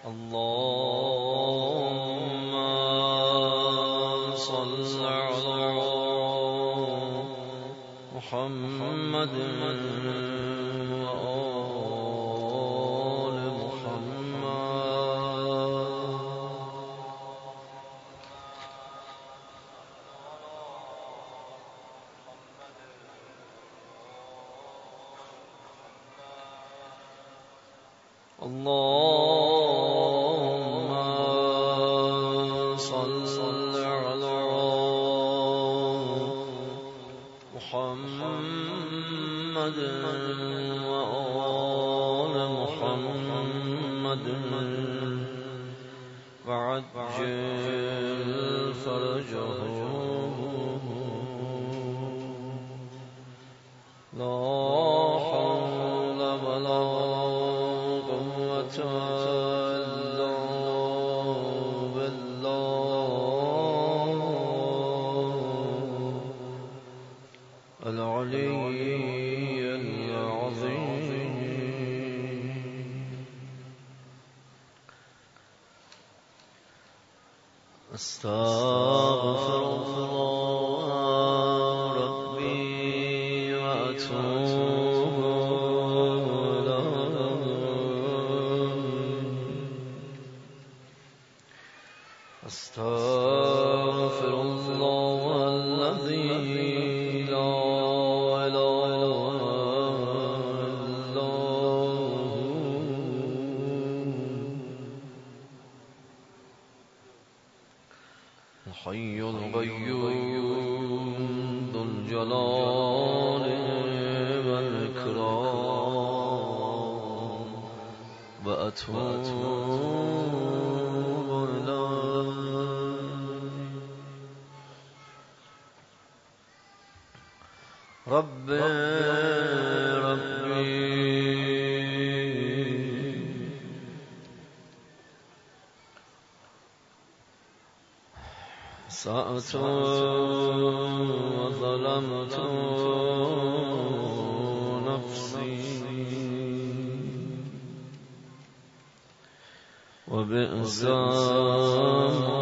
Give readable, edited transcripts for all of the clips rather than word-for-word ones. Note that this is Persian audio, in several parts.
اللهم صل على محمد وآل محمد. اللهم صل على محمد وآل محمد وعجل فرجهم. لا حول ولا قوة إلا بالله العلي العظيم. استغفر الله ربي وأتوب إليه. استغفر الله الذي لا إله إلا هو الحي القيوم ذو الجلال والإكرام وأتوب ربي سأت وظلمت نفسي وبئس ما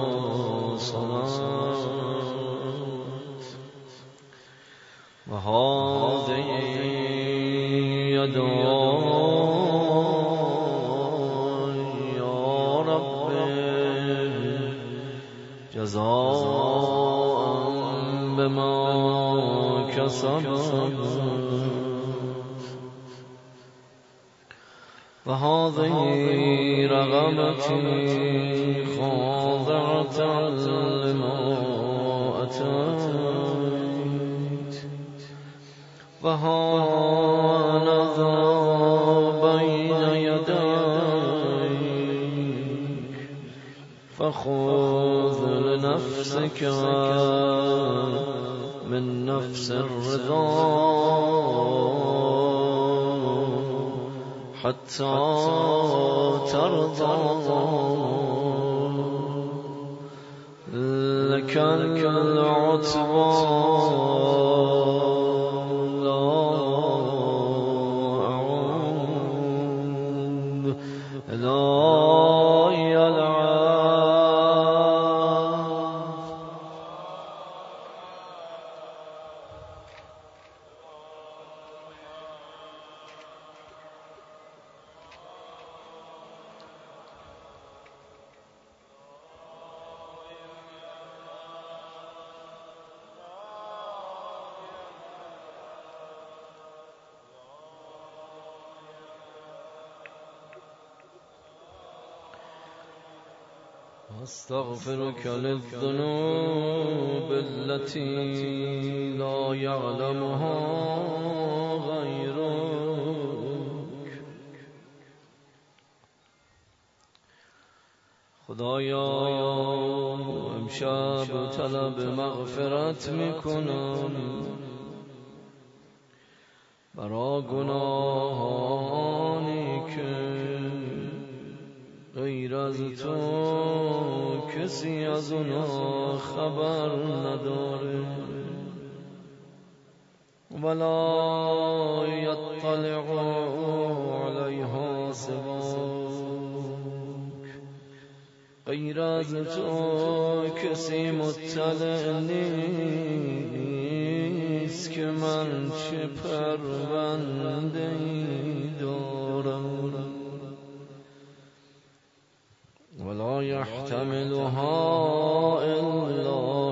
صنعت وهذه يداي يا ربي جزاء بما كسبت وهذه رغبتي خاضعة لما أتيت وهانذا بين يديك فخذ لنفسك من نفس الرضا حتى ترضى. لك العتبى لا أعود إلي أستغفرك للذنوب التي لا يعلمها غيرك. خدایا امشب طلب مغفرت میکنم برای گناهانی که غیر از تو کسی از اونا خبر نداره ولا یطلع علیها سواک. غیر از تو کسی مطلع نیست که من چه پرونده ای دارم ولا یحتملها الا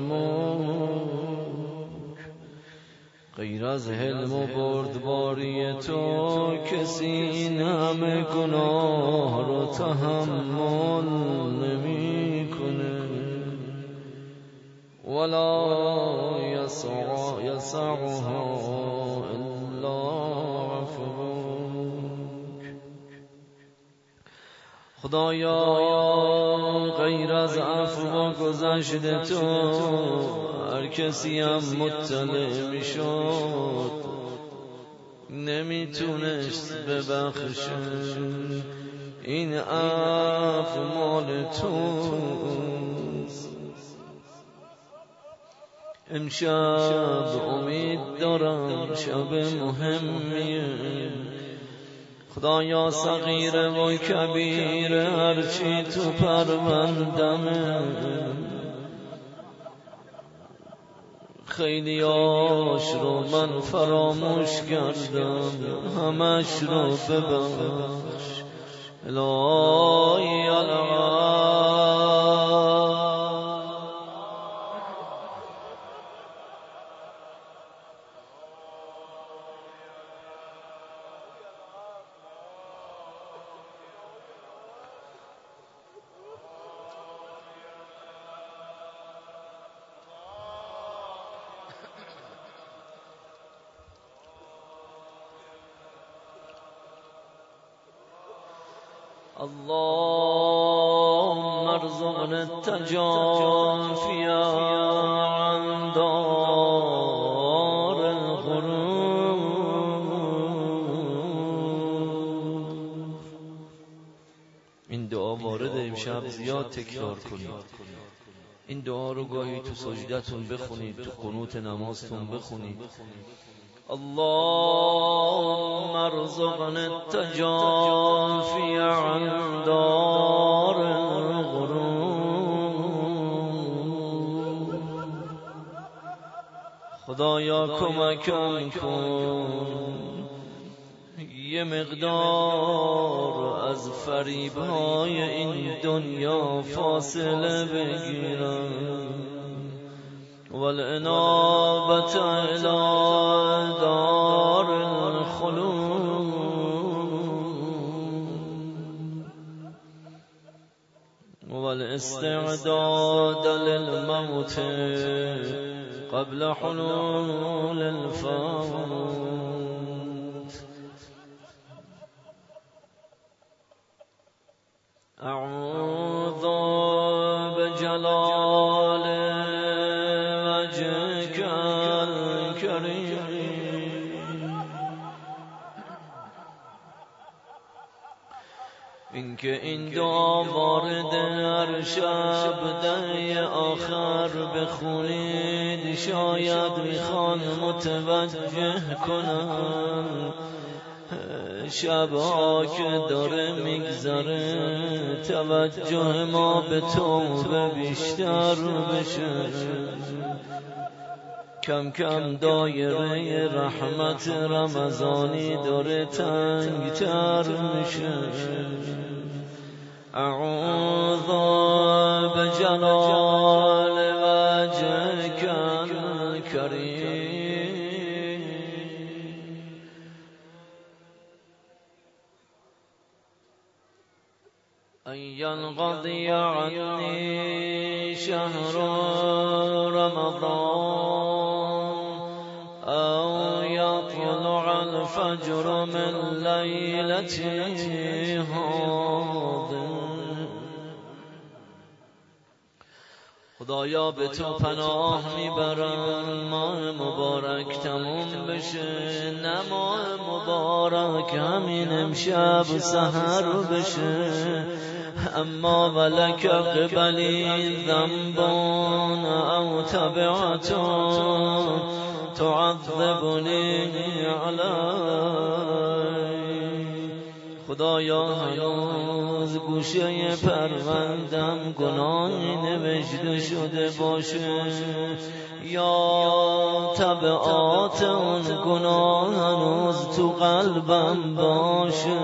حلمک. غیر از حلم و بردباری تو کسی این همه گناه رو تحمل نمی کنه ولا یسعها الا عفوک. خدایا غیر از عفو و گذشت تو هر کسی هم مطلع میشد نمیتونست ببخشه. این عفو مال توست. امشب امید دارم شب مهمیه خدایا، صغیر و کبیر هرچی تو پروندمه خیلیاش رو من فراموش کردم، همش رو ببخش الهی اللهم ارزقنا التجافي عن دار الغرور. این دعا وارد امشب زیاد تکرار کنید. این دعا رو گاهی تو سجدتون بخونید، تو قنوت نمازتون بخونید. اللهم ارزقنا التجافي عن دار الغرور. خدایا کمکم کن یه مقدار از فریب‌های این دنیا فاصله بگیرم والانابة الى دار الخلود والاستعداد للموت قبل حلول الفوت. اعوذ بجلال وجهك الكريم اینکه این دعا وارد هر شب ده آخر بخونید شاید میخوان متوجه کنم شبها که داره میگذره توجه ما به توبه بیشتر بشه، کم کم دایره رحمت رمضانی داره تنگتر میشه. اعوذ بجلال وجهك الكريم أن ينقضي عني شهر رمضان أو يطلع الفجر من ليلته هذه. خدایا به تو پناه میبرم ماه مبارک تموم بشه، نه ماه مبارک همین امشب سحر بشه. اما ولک قبلی ذنبون او تبعتون تعذبنی علی. خدایا هنوز گوشه پروندم گناهی نوشته شده باشه، یا تبعات اون گناه هنوز تو قلبم باشه،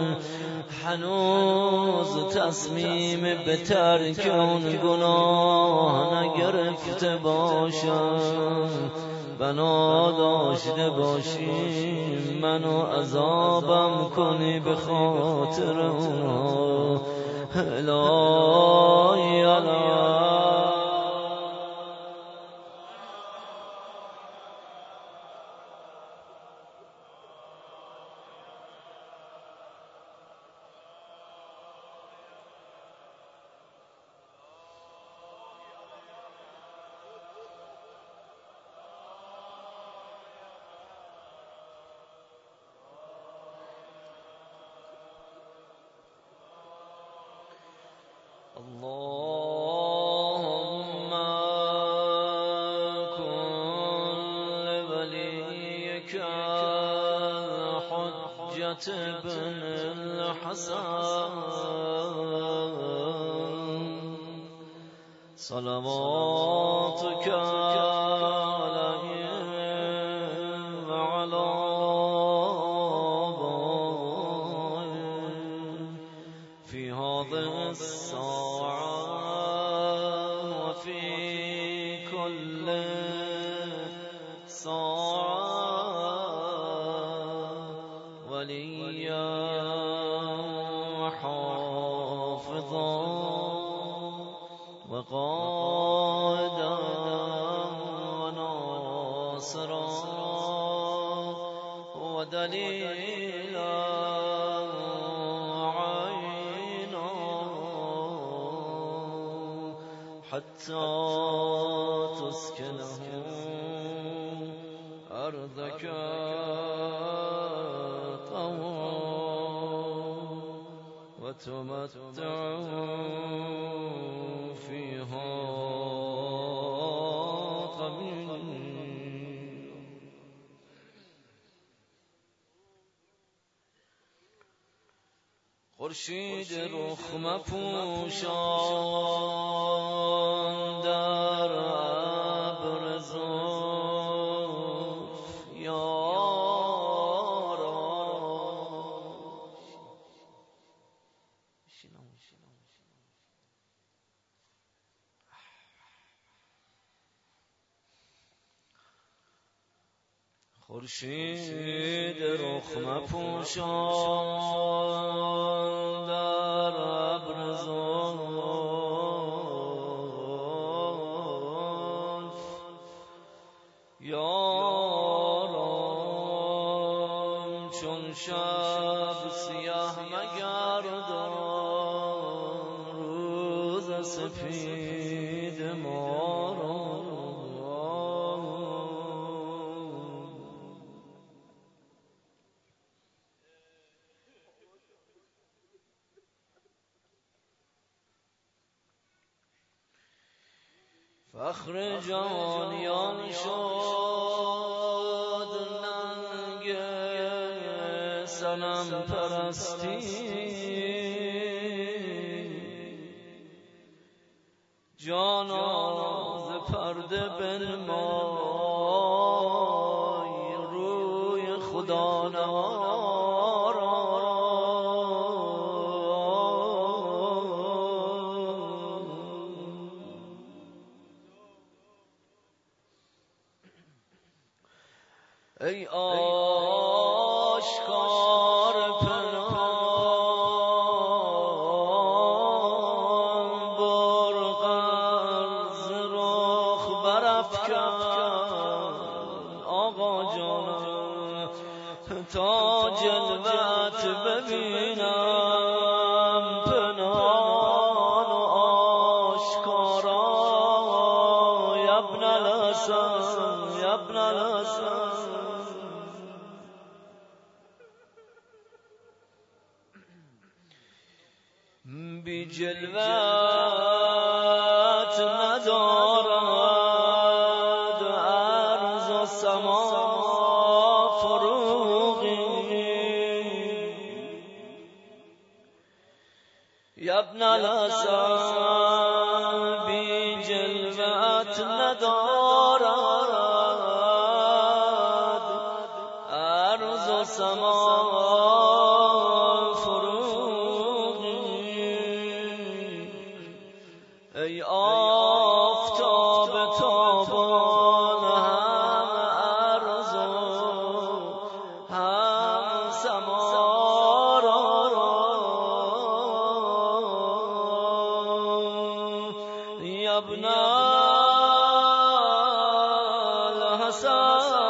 هنوز تصمیم به ترک اون گناه نگرفته باشم، بنا داشته باشی منو عذابم کنی به خاطر اونا. الهی الهی اللهم كن لوليك حجة بن الحسن صلواتك عليه وعلى في هذه الساعة وفي كل ساعة وليا وحافظا وقائدا وناصرا ودليلا حتى تسكنه أرضك طوعا وتمتع فيها طويلا. خورشید رخ مپوشان در ابر زلف یارا، خورشید رخ مپوشان در ابر زلف یاران، چون شب سیاه مگردان روز سپید ما را. فخر جهانیان شد ننگ صنم پرستی، جانا ز پرده بنمای روی خدا نوارا. ای آشکار پنهان برق از رخ برافکن آقا جانم تا جلوت ببینم پنهان و آشکارا. ابن الحسن ابن الحسن بی جلوت ندارد ارض و سما فروغی، یا ابن الحسن بی جلوت ندارد ارض و سما فروغی ای آفتاب تابان هم ارض و هم سما یا ابن الحسن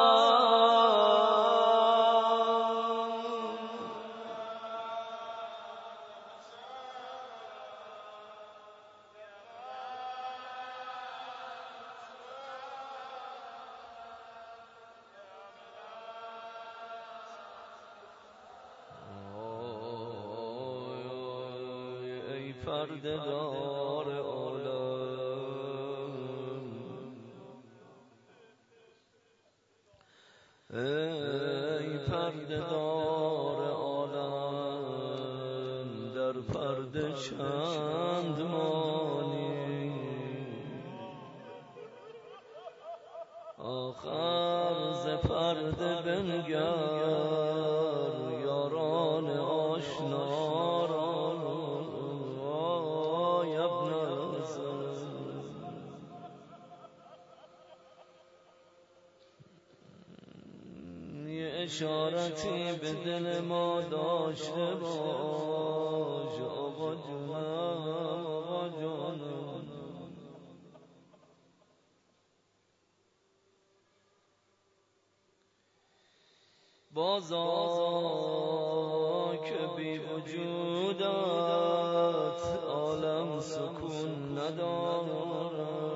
ای پرده‌دار ای پرده‌دار عالم در پرده چند مانی آخر ز پرده بنگر یاران آشنا را یا ابن الحسن اشارتی به دل ما داشته باش آقا جونم آقا جانم بازا که بی وجودت عالم سکون ندارد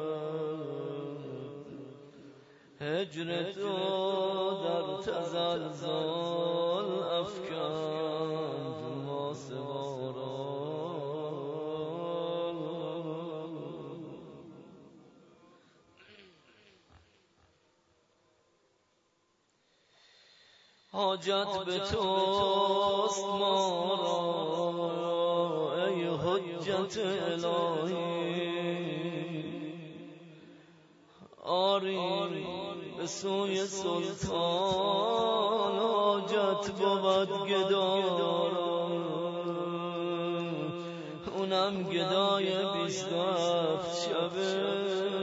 هجر تو در تزلزل افکند ماسوارا حاجت به توست ما را ای حجت الهی آری به سوی سلطان حاجت بود گدارا اونم گدای 27 شبه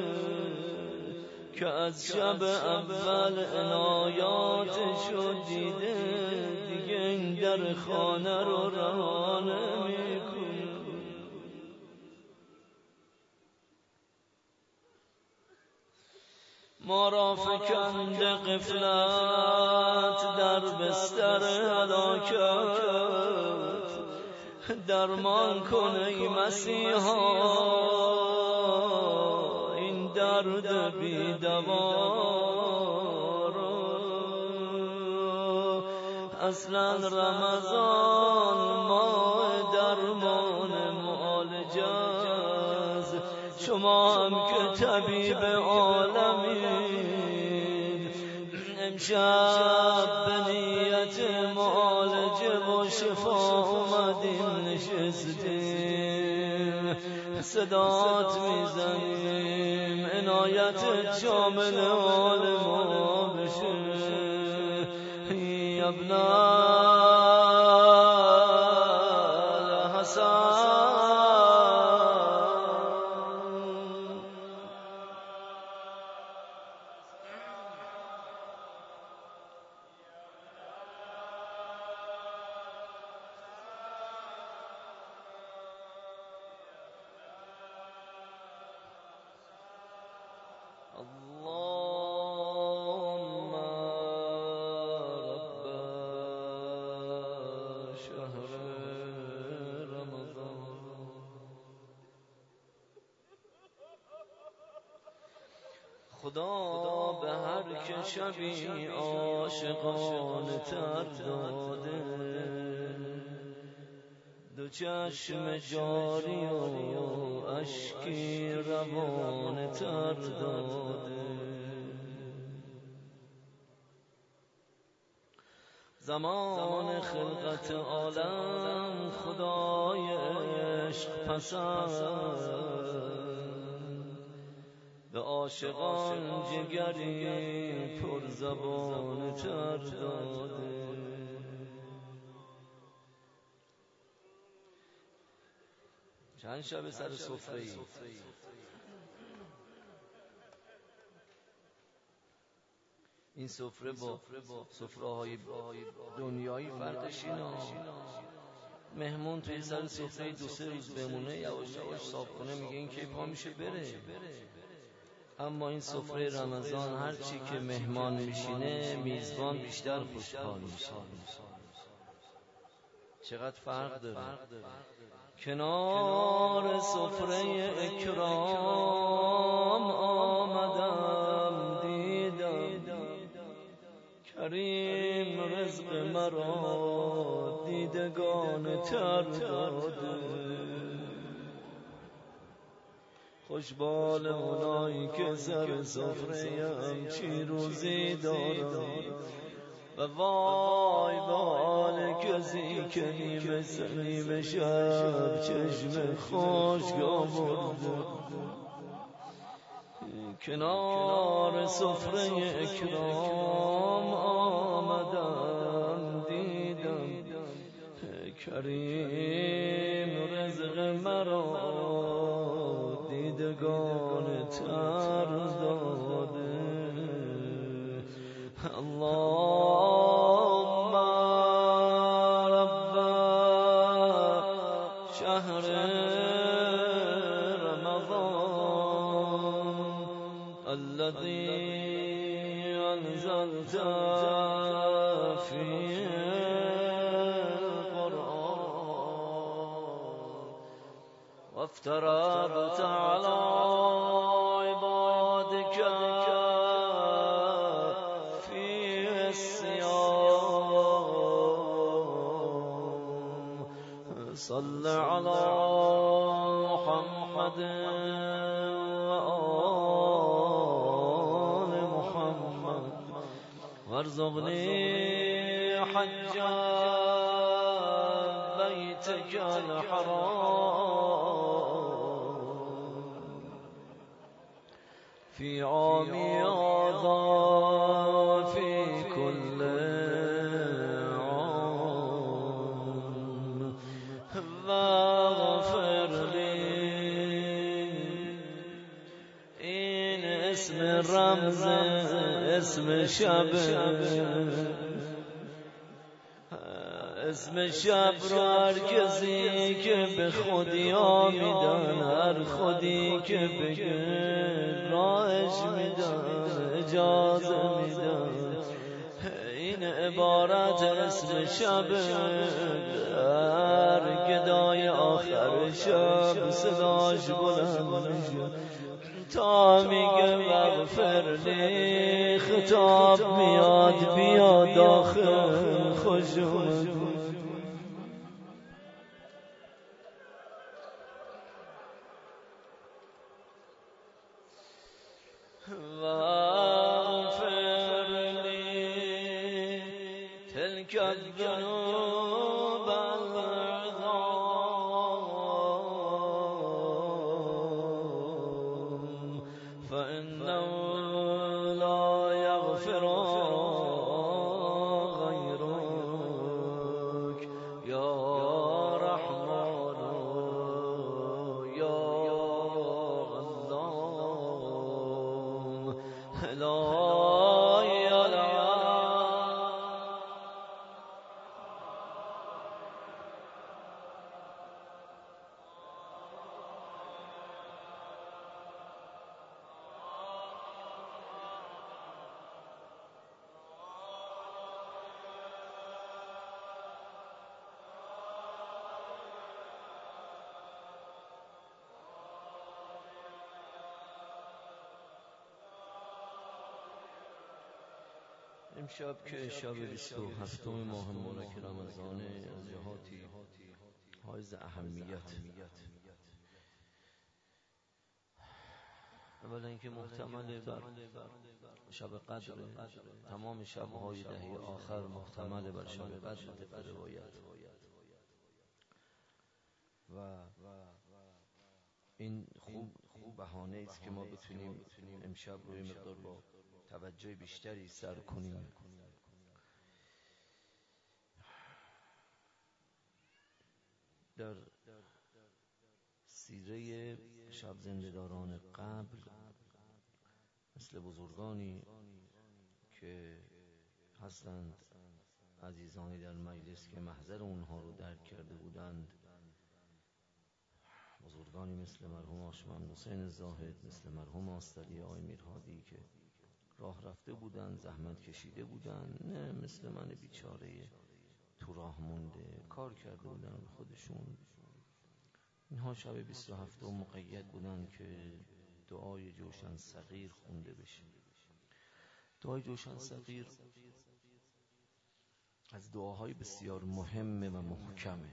که از شب اول عنایاتشو دیده دیگه این در خانه رو رها نمی‌کنه ما را فکنده غفلت در بستر هلاکت درمان کن ای مسیحا این درد بی دوا را اصلا رمضان ماه درمان معالجه است شما هم که طبیب عالمین امشب به نیت معالجه و شفا اومدیم نشستیم صدات میزنیم عنایت شامل حال ما بشه یا ابن الحسن اللهم رب شهر رمضان خدا به هر که شبی عاشقانه تر داده دو چشم جاری و اشکی روان تر داده زمان خلقت عالم خدای عشق پسند به عاشقان جگری پر زبان تر داده. چند شب سر سفره ای این سفره با سفره های دنیایی فرقش اینه، مهمون توی سر سفره 2-3 روز بمونه یواش یواش صاف کنه میگه این کی پا میشه بره. اما این سفره رمضان هرچی که مهمان میشینه میزبان بیشتر خوشحال میشه. چقدر فرق داره. کنار سفره اکرام آمدم دیدم کریم رزق مرا دیدگان تر داده. خوشبال اونایی که سر سفره همچی روزی دارن و وای به حال کسی که نیمه شب چشم خشک آورده. کنار سفره اکرام آمدم دیدم کریم رزق مرا دیدگان تر داده. اللهم رب شهر رمضان الذي أنزلت فيه القرآن وافترضت على عبادك صل على محمد وآل محمد وارزقني حج بيتك الحرام في عامي هذا في كل واغفر لي. این اسم رمز اسم شب، اسم شب رو هر کسی که به خودیا میدن، هر خودی که بگه راهش میدن، اجازه میدن. این عبارت اسم شب، هر گدای آخر شب صداش بلند میشه تا میگه مغفرلی، خطاب میاد بیا داخل خوش اومد. واغفرلی تلك الذنوب العظام فإنه لا يغفر غيرك يا رحمن يا الله لا امشب که شب 27 ماه مبارک رمضان از جهاتی حائز اهمیت اولا اینکه محتمل بر شب قدر، تمام شب‌های دهه آخر محتمل بر شب قدر طبق روایت، و این خوب بهانه است که ما بتونیم امشب روی مقدار با توجه بیشتری سر کنیم. در سیره شب زنده‌داران قبل مثل بزرگانی که هستند، عزیزانی در مجلس که محضر اونها رو درک کرده بودند، بزرگانی مثل مرحوم هاشم حسین زاهد، مثل مرحوم آستری آقای میرهادی که راه رفته بودند، زحمت کشیده بودند، نه مثل من بیچاره تو راه مونده، کار کرده بودن به خودشون. اینها شب 27 مقید بودن که دعای جوشن صغیر خونده بشه. دعای جوشن صغیر از دعاهای بسیار مهمه و محکمه.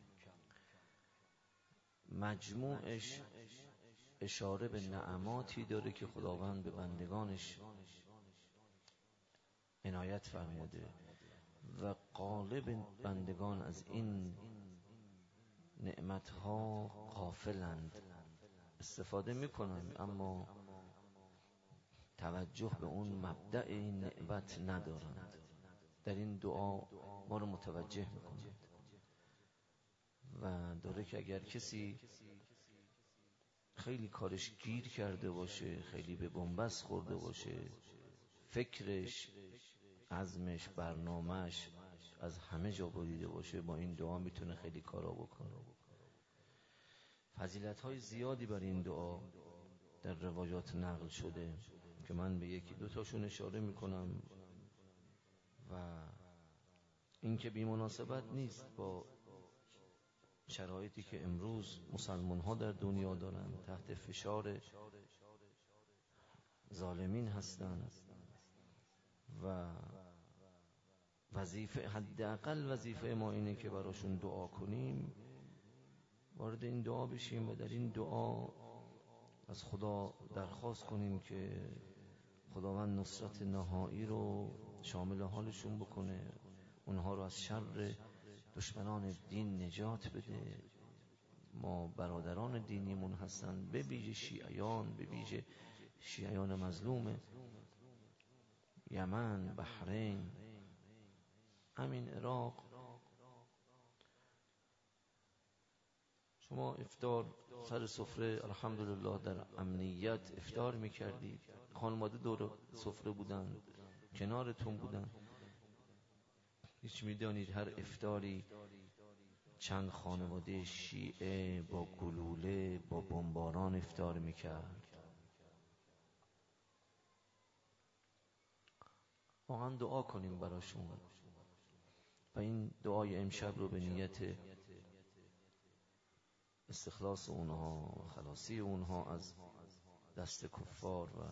مجموعش اشاره به نعماتی داره که خداوند به بندگانش عنایت فرموده و غالب بندگان از این نعمتها غافلند، استفاده میکنن اما توجه به اون مبدأ این نعمت ندارند. در این دعا ما رو متوجه میکنند و داره که اگر کسی خیلی کارش گیر کرده باشه، خیلی به بنبست خورده باشه، فکرش، عزمش، برنامهش از همه جا بریده باشه، با این دعا میتونه خیلی کارا بکنه. فضیلت‌های زیادی بر این دعا در روایات نقل شده که من به یکی دو تاشون اشاره میکنم و این که بی مناسبت نیست با شرایطی که امروز مسلمان ها در دنیا دارن، تحت فشار ظالمین هستند و وظیفه، حداقل وظیفه ما اینه که براشون دعا کنیم، وارد این دعا بشیم و در این دعا از خدا درخواست کنیم که خداوند نصرت نهایی رو شامل حالشون بکنه، اونها رو از شر دشمنان دین نجات بده. ما برادران دینیمون هستن، به ویژه شیعیان، به ویژه شیعیان مظلوم یمن، بحرین، همین عراق. شما افطار سر سفره الحمدلله در امنیت افطار میکردید، خانواده دور سفره بودن، کنارتون بودن. هیچ میدانید هر افطاری چند خانواده شیعه با گلوله، با بمباران افطار میکرد. واقعا دعا کنیم براشون و این دعای امشب رو به نیت استخلاص اونها، خلاصی اونها از دست کفار و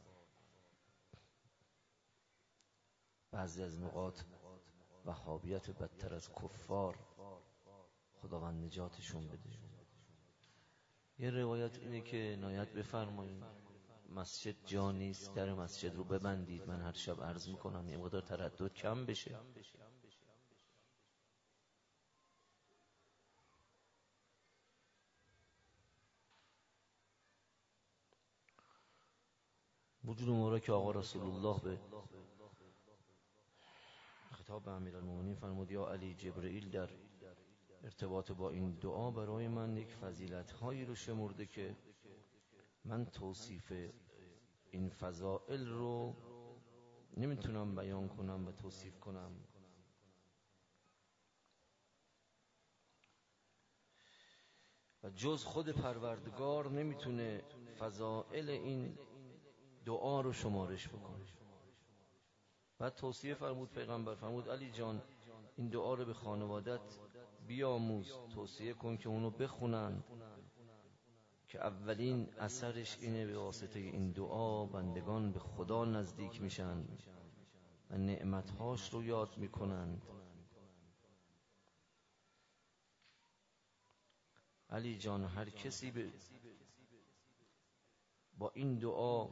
بعضی از نقاط وهابیت بدتر از کفار، خداوند نجاتشون بده. یه روایت اینه که عنایت بفرمایید مسجد جا نیست، در مسجد رو ببندید. من هر شب عرض میکنم یه مقدار تردد کم بشه. وجود مبارک آقا رسول الله به خطاب به امیرالمومنین فرمود: یا علی، جبرئیل در ارتباط با این دعا برای من یک فضیلت‌هایی رو شمرده که من توصیف این فضائل رو نمیتونم بیان کنم و توصیف کنم. و جز خود پروردگار نمیتونه فضائل این دعا رو شمارش بکنه. بعد توصیه فرمود پیغمبر، فرمود علی جان این دعا رو به خانوادت بیاموز، توصیه کن که اونو بخونن که اولین اثرش اینه به واسطه این دعا بندگان به خدا نزدیک میشن و نعمتهاش رو یاد میکنند. علی جان هر کسی به با این دعا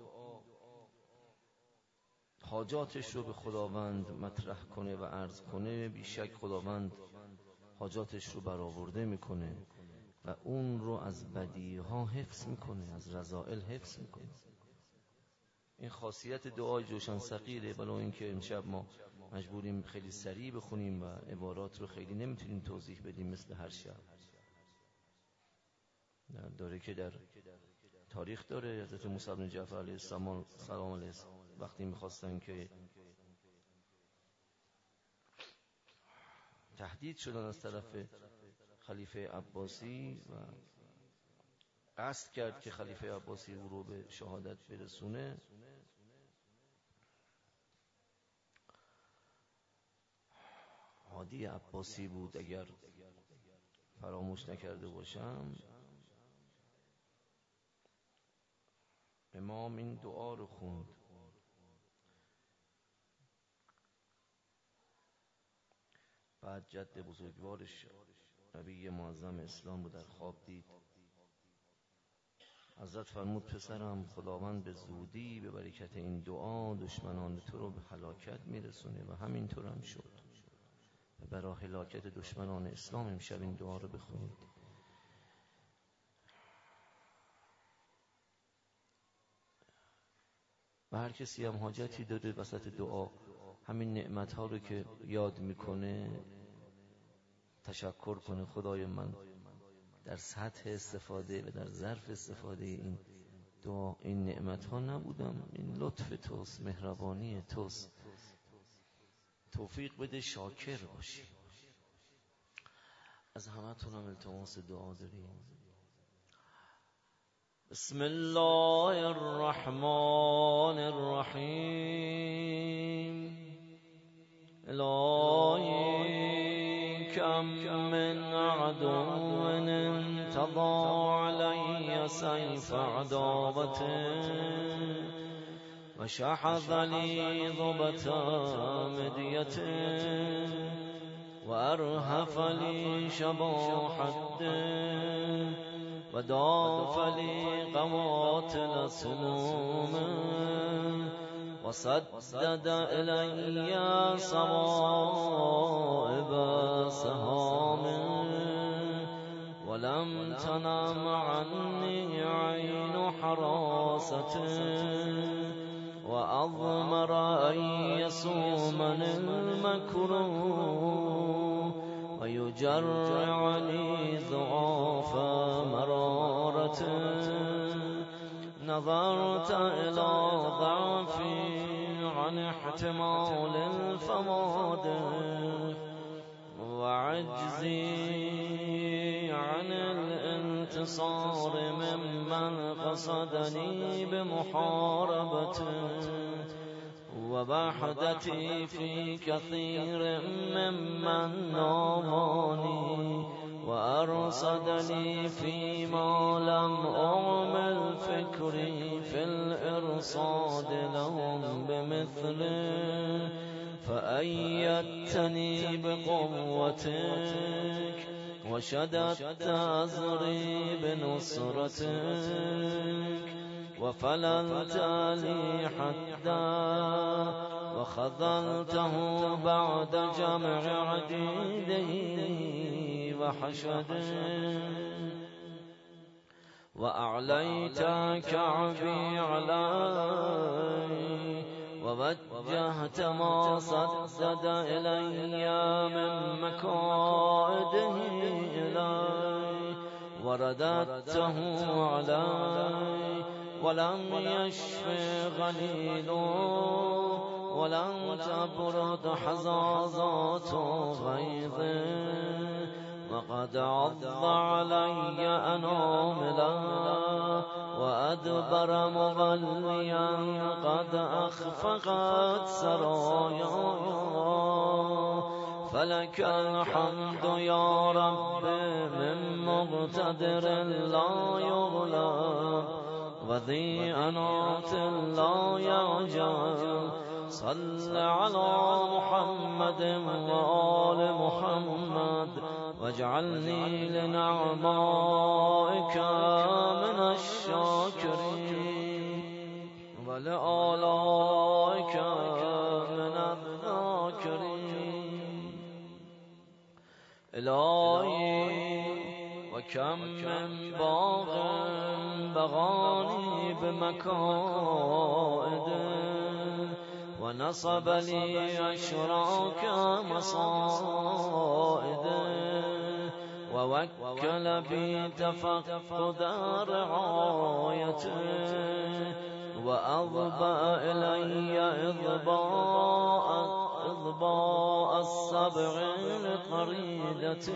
حاجاتش رو به خداوند مطرح کنه و عرض کنه، بیشک خداوند حاجاتش رو برآورده میکنه و اون رو از بدیها حفظ میکنه، از رذائل حفظ میکنه. این خاصیت دعای جوشن ثقیله. ولی اینکه امشب ما مجبوریم خیلی سریع بخونیم و عبارات رو خیلی نمیتونیم توضیح بدیم مثل هر شب. داره که در تاریخ داره حضرت موسی بن جعفر علیه السلام وقتی میخواستن که تهدید شدن از طرف خلیفه عباسی و قصد کرد که خلیفه عباسی او رو به شهادت برسونه، هادی عباسی بود اگر فراموش نکرده باشم. امام این دعا رو خوند: بعد جد بزرگوارش نبی معظم اسلام رو در خواب دید. حضرت فرمود پسرم، خداوند به زودی به برکت این دعا دشمنان تو رو به هلاکت میرسونه و همینطور هم شد. و برای هلاکت دشمنان اسلام امشب این دعا رو بخونید. و هر کسی هم حاجتی داره وسط دعا همین نعمت‌ها رو که یاد میکنه تشکر کنه: خدای من در سطح استفاده و در ظرف استفاده این دعا این نعمت‌ها نبودم، این لطف توست، مهربانی توست، توفیق بده شاکر باشی. از همتونم التماس دعا داریم. بسم الله الرحمن الرحیم. الهی کم من عدو انتضى علی سیف عداوته و شحذ لی ضبط مدیته و ارهف لی شباحته و داف لی قواتل سمومه و سدد الی صوائب سهامه ولم تنم عنی عین حراسته و اضمر ان یصومن المکروه و یجرعنی ضعاف مرارته. نظرت الى ضعفی عن احتمال الفوادح و عجزی عن الانتصار ممن قصدنی بمحاربته و وحدتی فی کثیر ممن نامانی و ارصدنی فی ما لم اعمل فکری فی الارصاد لهم بمثله فأیدتنی بقوتک و شددت ازری بنصرتک و فللت لی حدا و خذلته بعد جمع عدیده و حشده و اعلیت کعبی علی و وجهت ما صدد الی من مکائده الی و رددته علی ولم یشف غلیل ولم تبرد حزازات غیظ وقد عض علی اناملا وادبر مغلیا قد اخفقت سرایا فلك الحمد یا رب من مقتدر لا یغلب و ذی انات لا یعجل. صل علی محمد و آل محمد واجعلنی لنعمائک من الشاکرین. ولآلائك من الذاكرين إلهي وكم من باغ بغاني بمكائده ونصب لي أشراك مصائده ووكل بي تفقد رعايته وأضبأ إلي إضباء السبع القريدة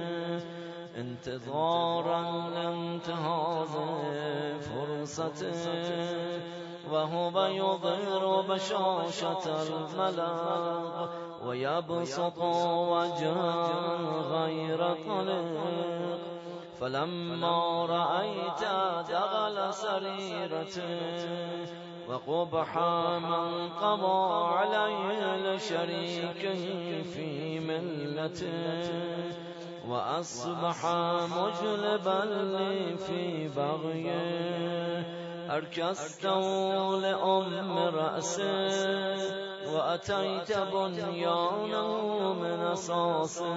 انتظارا لانتهاز فرصته وهو يظهر بشاشة الملق ويبسط وجها غير طلق فلما رأيت دغل سريرته وقبح من قضى عليه لشريكه في ملته وأصبح مجلبا لي في بغيه أركسته لأم رأسه وأتيت بنيانه من أساسه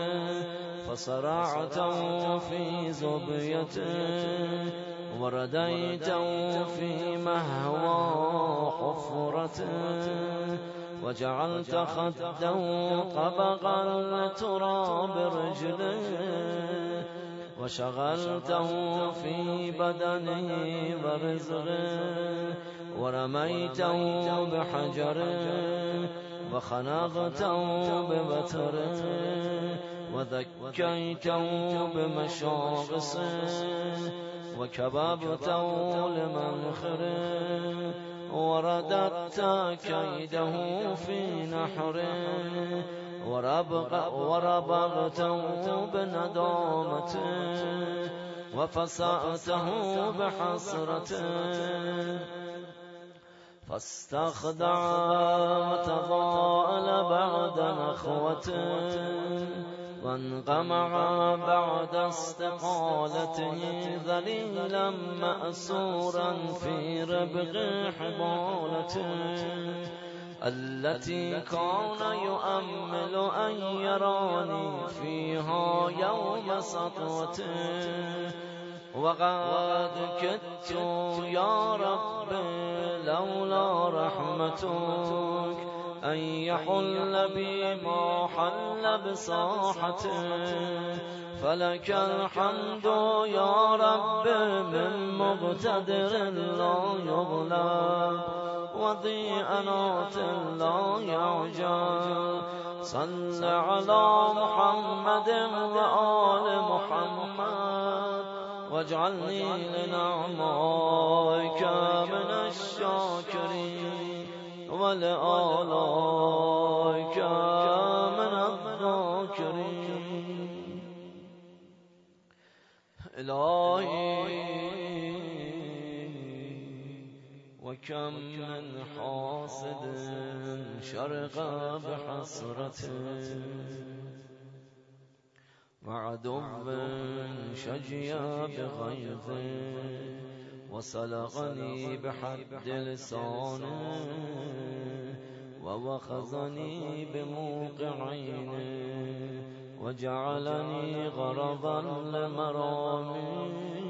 فصرعته في زبيته ورديته في مهوى حفرته وجعلت خده طبقا لتراب رجله وشغلته في بدنه ورزقه ورميته بحجره وخنقته ببتره وذكيته بمشاغصه وكببته لمنخره ورددت كيده في نحره وربغته بندامته وفسأته بحسرته فاستخدع وتضاءل بعد نخوته وانقمع بعد استقالته ذليلا مأسورا في ربغ حبالته التي كان يؤمل أن يراني فيها يوم سطوته وقد كدت يا رب لولا رحمتك أن يحل بي ما حل بساحته فلك الحمد يا رب من مقتدر لا يغلب وذي أنات لا يعجل صل على محمد وآل محمد واجعلني لنعمائك من الشاكرين ولآلائك من الذاكرين إلهي وكم من حاسد شرق بحسرته وعدو شجي بغيظه وسلغني بحد لسانه ووخزني بموقع عينه وجعلني غرضا لمرامي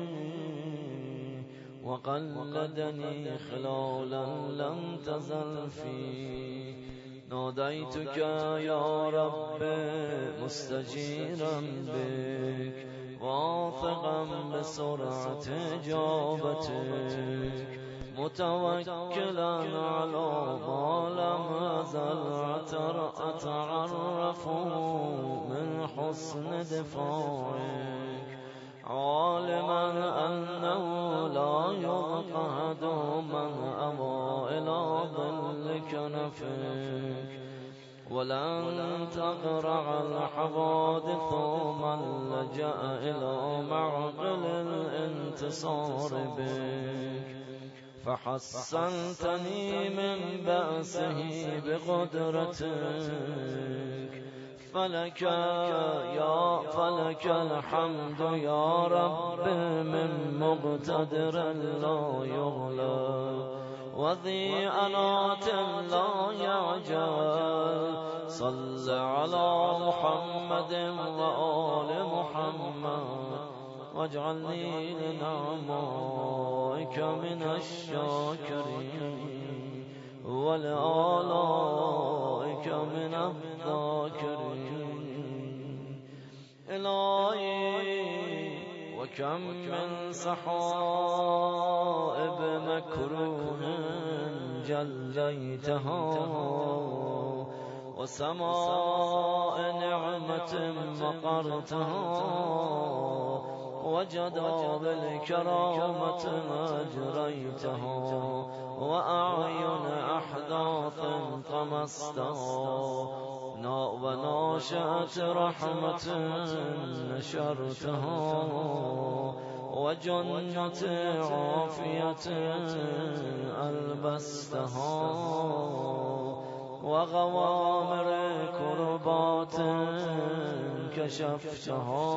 وقلدني خلالا لم تزل فيه ناديتك يا رب مستجيرا بك واثقا بسرعة إجابتك متوكلا على ما لم أزل أتعرف من حسن دفاعك عالما أنه لا يضطهد من أبى إلى ظل كنفك ولن تقرع الحوادث من لجأ إلى معقل الانتصار بك فحسنتني من بأسه بقدرتك فلك الحمد يا رب من مقتدر لا يغلب وذي أنات لا يعجل صل على محمد وآل محمد واجعلني لنعمائك من الشاكرين ولآلائك من الذاكرين. إلهي وكم من صحائب مكروه جليتها وسماء نعمة مقرتها وجدا بالكرامة أجريتها وأعين أحداث طمستها وناشأت رحمة نشرتها وجنة عافية ألبستها وغوامر كربات كشفتها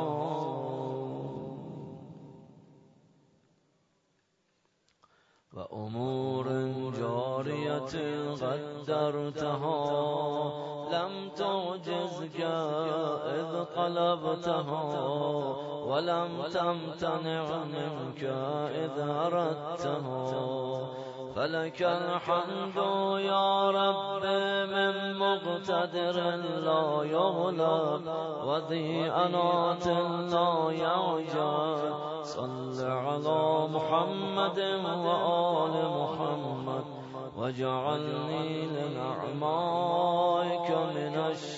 وأمور جارية قدرتها لم تعجزك إذ قلبتها ولم تمتنع منك إذ أردتها. فلك الحمد يا رب من مقتدر لا يغلب وذي أنات لا يعجل صل على محمد وآل محمد واجعلني لنعمائك من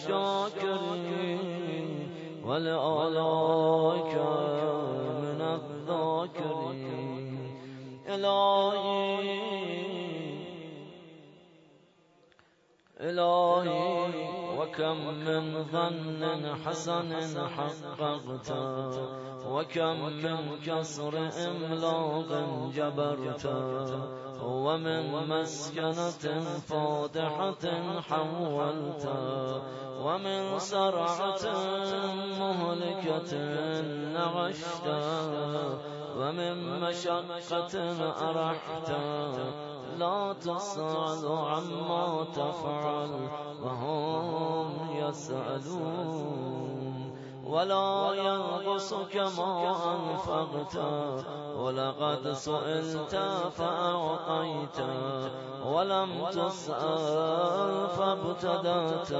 الشاكرين ولآلائك من الذاكرين. إلهي وكم من ظن حسن حققت وكم من كسر إملاق جبرت ومن مسكنة فادحة حولت ومن سرعة مهلكة نغشت ومن مشقة أرحت لا تسأل عما تفعل وهم يسألون ولا ينقصك ما أنفقت ولقد سئلت فأعطيت ولم تسأل فابتدأت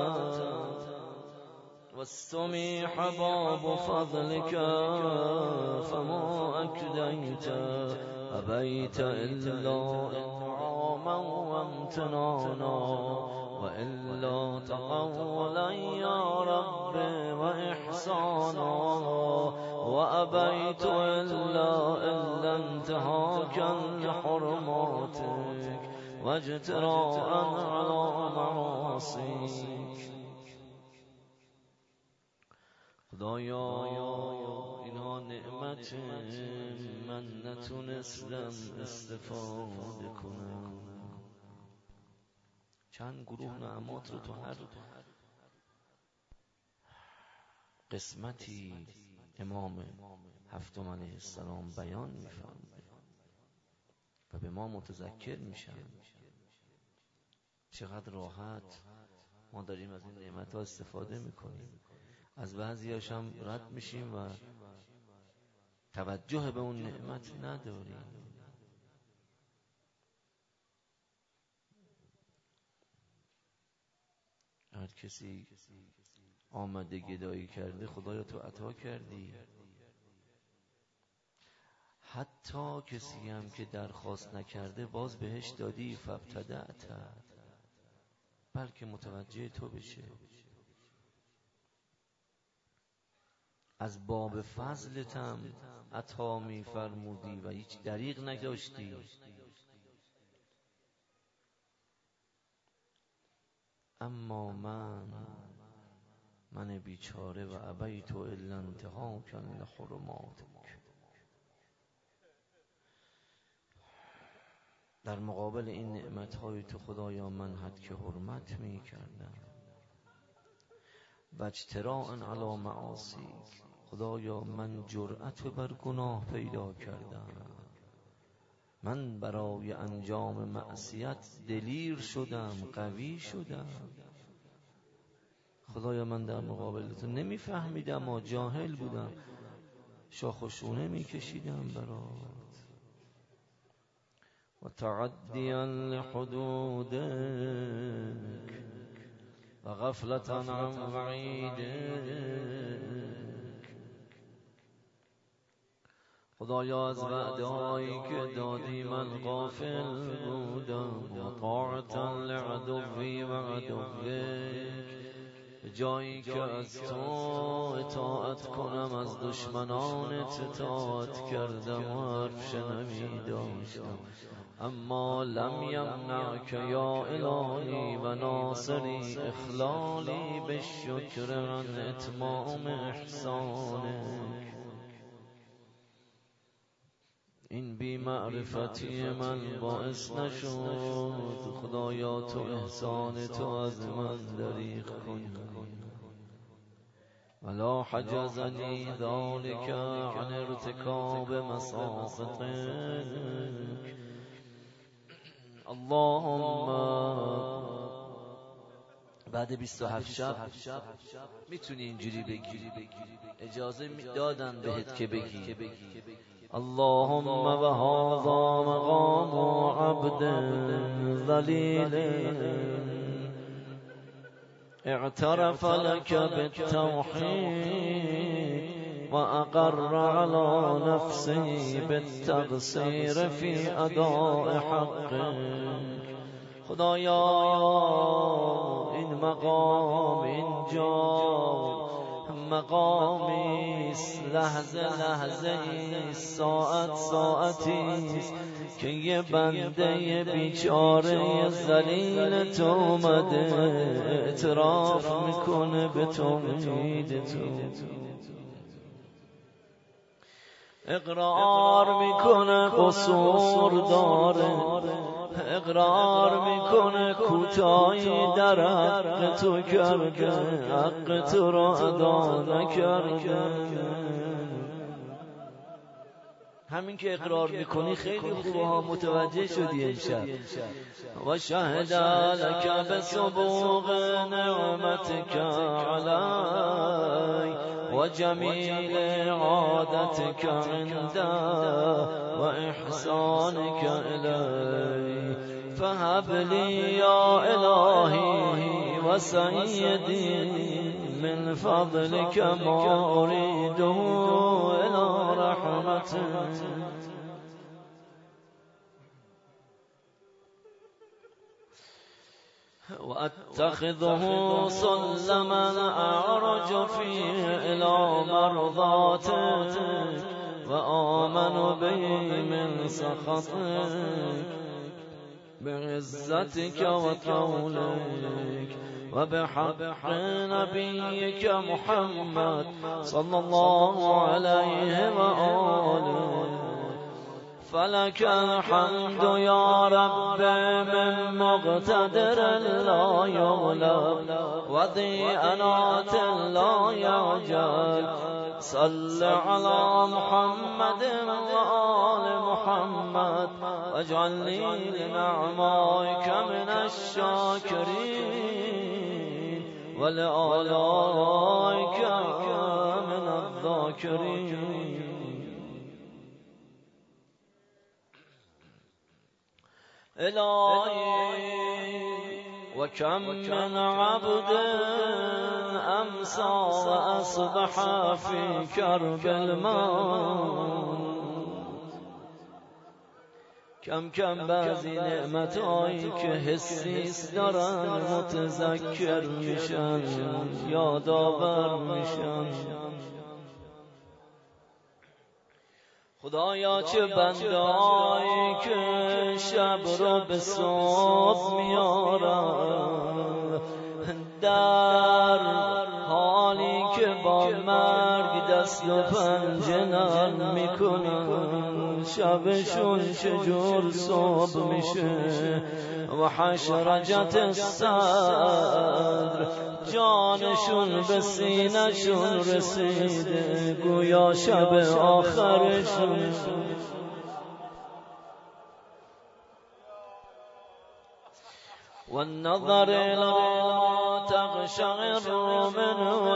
واستميح باب فضلك فما أكديت أبيت إلا إنعاما وامتنانا وإلا تقولا يا رب وإحسانا وأبيت إلا انتهاكا لحرماتك واجتراء على معاصيك. خدایا اینها نعمت من نتونستم استفاده کنم. چند گروه نعمات رو تو هر قسمتی امام هفتم علیه السلام بیان می‌فرماید و به ما متذکر میشن چقدر راحت ما داریم از این نعمت ها استفاده میکنیم. از بعضیاش هم رد میشیم و توجه به اون نعمت نداریم. هر کسی آمده گدایی کرده خدایا تو عطا کردی. حتی کسی هم که درخواست نکرده باز بهش دادی فابتدأت بلکه متوجه تو بشه. از باب فضلتم عطا می فرمودی و هیچ دریغ نداشتی. اما من بیچاره و ابیت الا انتهاکا لحرماتک، در مقابل این نعمتهای تو خدایا من حد که حرمت می کردم و اجتراء علی معاصیک، خدایا من جرأت بر گناه پیدا کردم من برای انجام معصیت دلیر شدم، قوی شدم. خدایا من در مقابل تو نمیفهمیدم و جاهل بودم، شاخ و شونه میکشیدم برات. و تعدیا لحدودک و غفلتا عن وعیدک. خدایا از وعده‌هایی که دادی من غافل بودم. و طاعتا لعدوی و عدوک، جایی که از تو اطاعت کنم از دشمنانت اطاعت کردم و حرف شنوی داشتم. اما لم یمنعک یا الهی و ناصری اخلالی بالشکر عن اتمام احسانک. این بی معرفتی من باعث نشد خدایا تو احسان تو از من دریغ کنی. ولا حجزنی ذلك عن ارتکاب مساخطک. اللهم بعد 27 شب میتونی اینجوری بگی، اجازه دادن بهت که بگی اللهم و هذا مقام عبد ذلیل اعترف لك بالتوحید و اقر على نفسه بالتقصیر فی اداء حقه. خدایا این مقام اینجا مقامیست، لحظه لحظه ساعت ساعتیست که یه بنده بیچاره ذلیل تو اومده اعتراف میکنه به توحید تو، اقرار میکنه قصور داره، اقرار میکنه کوتاهی در حق تو کرده، حق تو را ادا نکرده. همین که اقرار میکنی خیلی خوبه ها، متوجه شدی امشب. و شهد لک بسبوغ نعمتک علی و جمیل عادتک عنده و احسانک الی فهب لی یا الهی و سیدی من فضلك ما أريده إلى رحمتك. وأتخذه سلما أعرج فيه إلى مرضاتك وآمن به من سخطك بعزتك وطولك وبحق نبيك محمد صلى الله عليه وآله. فلك الحمد يا رب من مقتدر لا يغلب وذي أنات لا يعجل. صل على محمد وآل محمد واجعلني لنعمائك من الشاكرين ولآلائك من الذاكرين. إلهي وكم من عبد أمسى وأصبح في كرب الموت. کم کم بعضی نعمتایی که حسیست دارن متذکر میشن، یادآور میشن. خدایا چه بنده‌هایی که شب رو به صبح میارن، در حالی که با مرگ دست و پنجه نرم میکنن، شبشون چجور صبح میشه و حشرجت الصدر جانشون به سینه‌شون رسیده، گویا شب آخرشون. والنظر لا تقشعر منه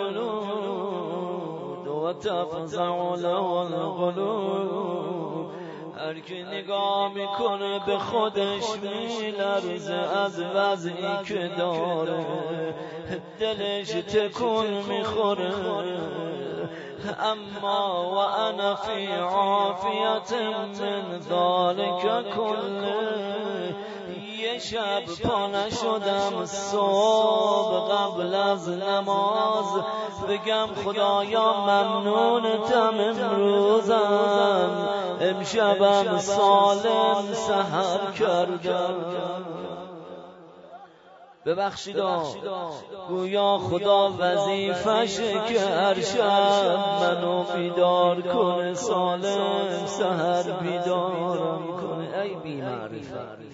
الجلود وتفزع له القلوب. هر که نگاه میکنه به خودش میلرزه از وضعی که داره، دلش تکون میخوره. اما و انا فی عافیت من ذالک کله. یه شب پا نشدم صبح قبل از نماز بگم خدایا ممنونتم امروزم، امشبم سالم سحر کردم. ببخشیدا گویا خدا وظیفشه که هر شب منو بیدار کنه، سالم سحر بیدارم کنه. ای بی معرفت.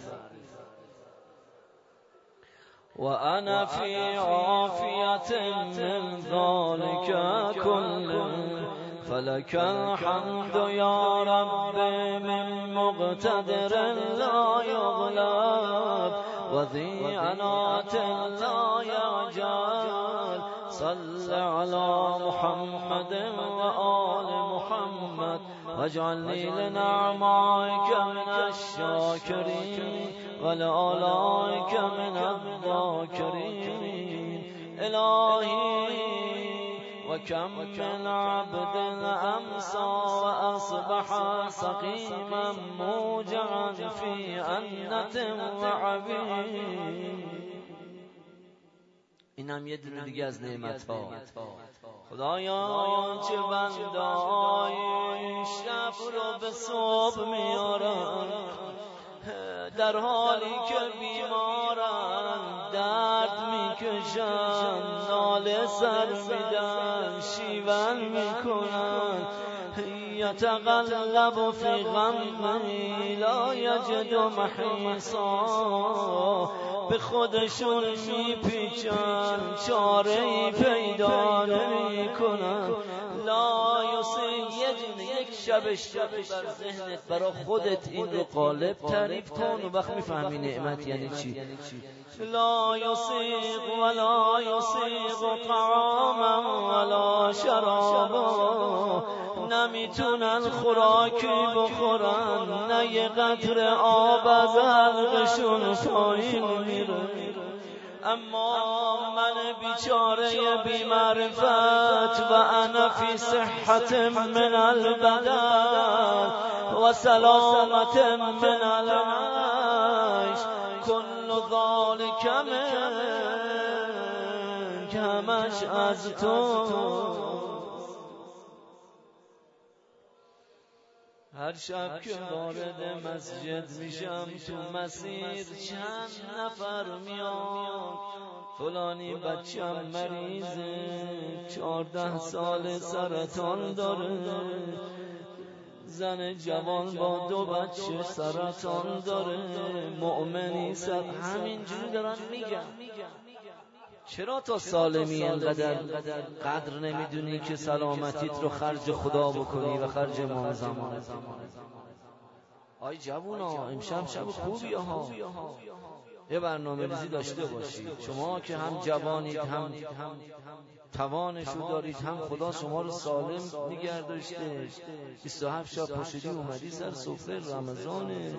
و انا فی عافیت من ذالک کله. فلک الحمد یا رب من مقتدر لا یغلب و ذی عنات لا یعجل. صل علی محمد و آل محمد واجعلنی لنعمائک من الشاکرین و لآلائک من الذاکرین. الهی و کم من عبد امسى و اصبح سقیما موجعا فی عنت و عبین. اینم یه دونه دیگه از نعمت ها. خدایا چه بنده‌های شب رو به صبح میارن، در حالی که بیمارن درد میکشن، ناله سر میدن، شیون میکنن. یتقلب فی غمی لا یجد محیصا. به خودشون میپیچن، چاره‌ای پیدا نمیکنن. لا یصیب. یک شبش بر ذهنت برا خودت این رو قالب تعریف کن و وقت میفهمی نعمت یعنی چی. لا یصیب ولا یصیب طعاما ولا شرابا. نمیتونن خوراکی بخورن، نه یه قطره آب از حلقشون پایین میره. اما من بیچاره بی معرفت و انا فی صحت من البدن و سلامت من العیش. کل ذالک منک، همش از تو. هر شب که وارد مسجد میشم تو مسیر چند نفر میان، فلانی بچم مریضه، 14 سال سرطان داره، زن جوان با 2 بچه سرطان داره، مؤمنی همینجوری دارن میگن. چرا تا سالمی اینقدر قدر نمیدونی که سلامتیت رو خرج خدا بکنی و خرج امام زمان؟ آی جوونا، امشب شب خوبیه ها، یه برنامه ریزی داشته باشید. شما که هم جوانید، هم توانشو دارید، هم خدا شما رو سالم نگه داشته. 27 شب پاشدی اومدی سر سفره رمضانش.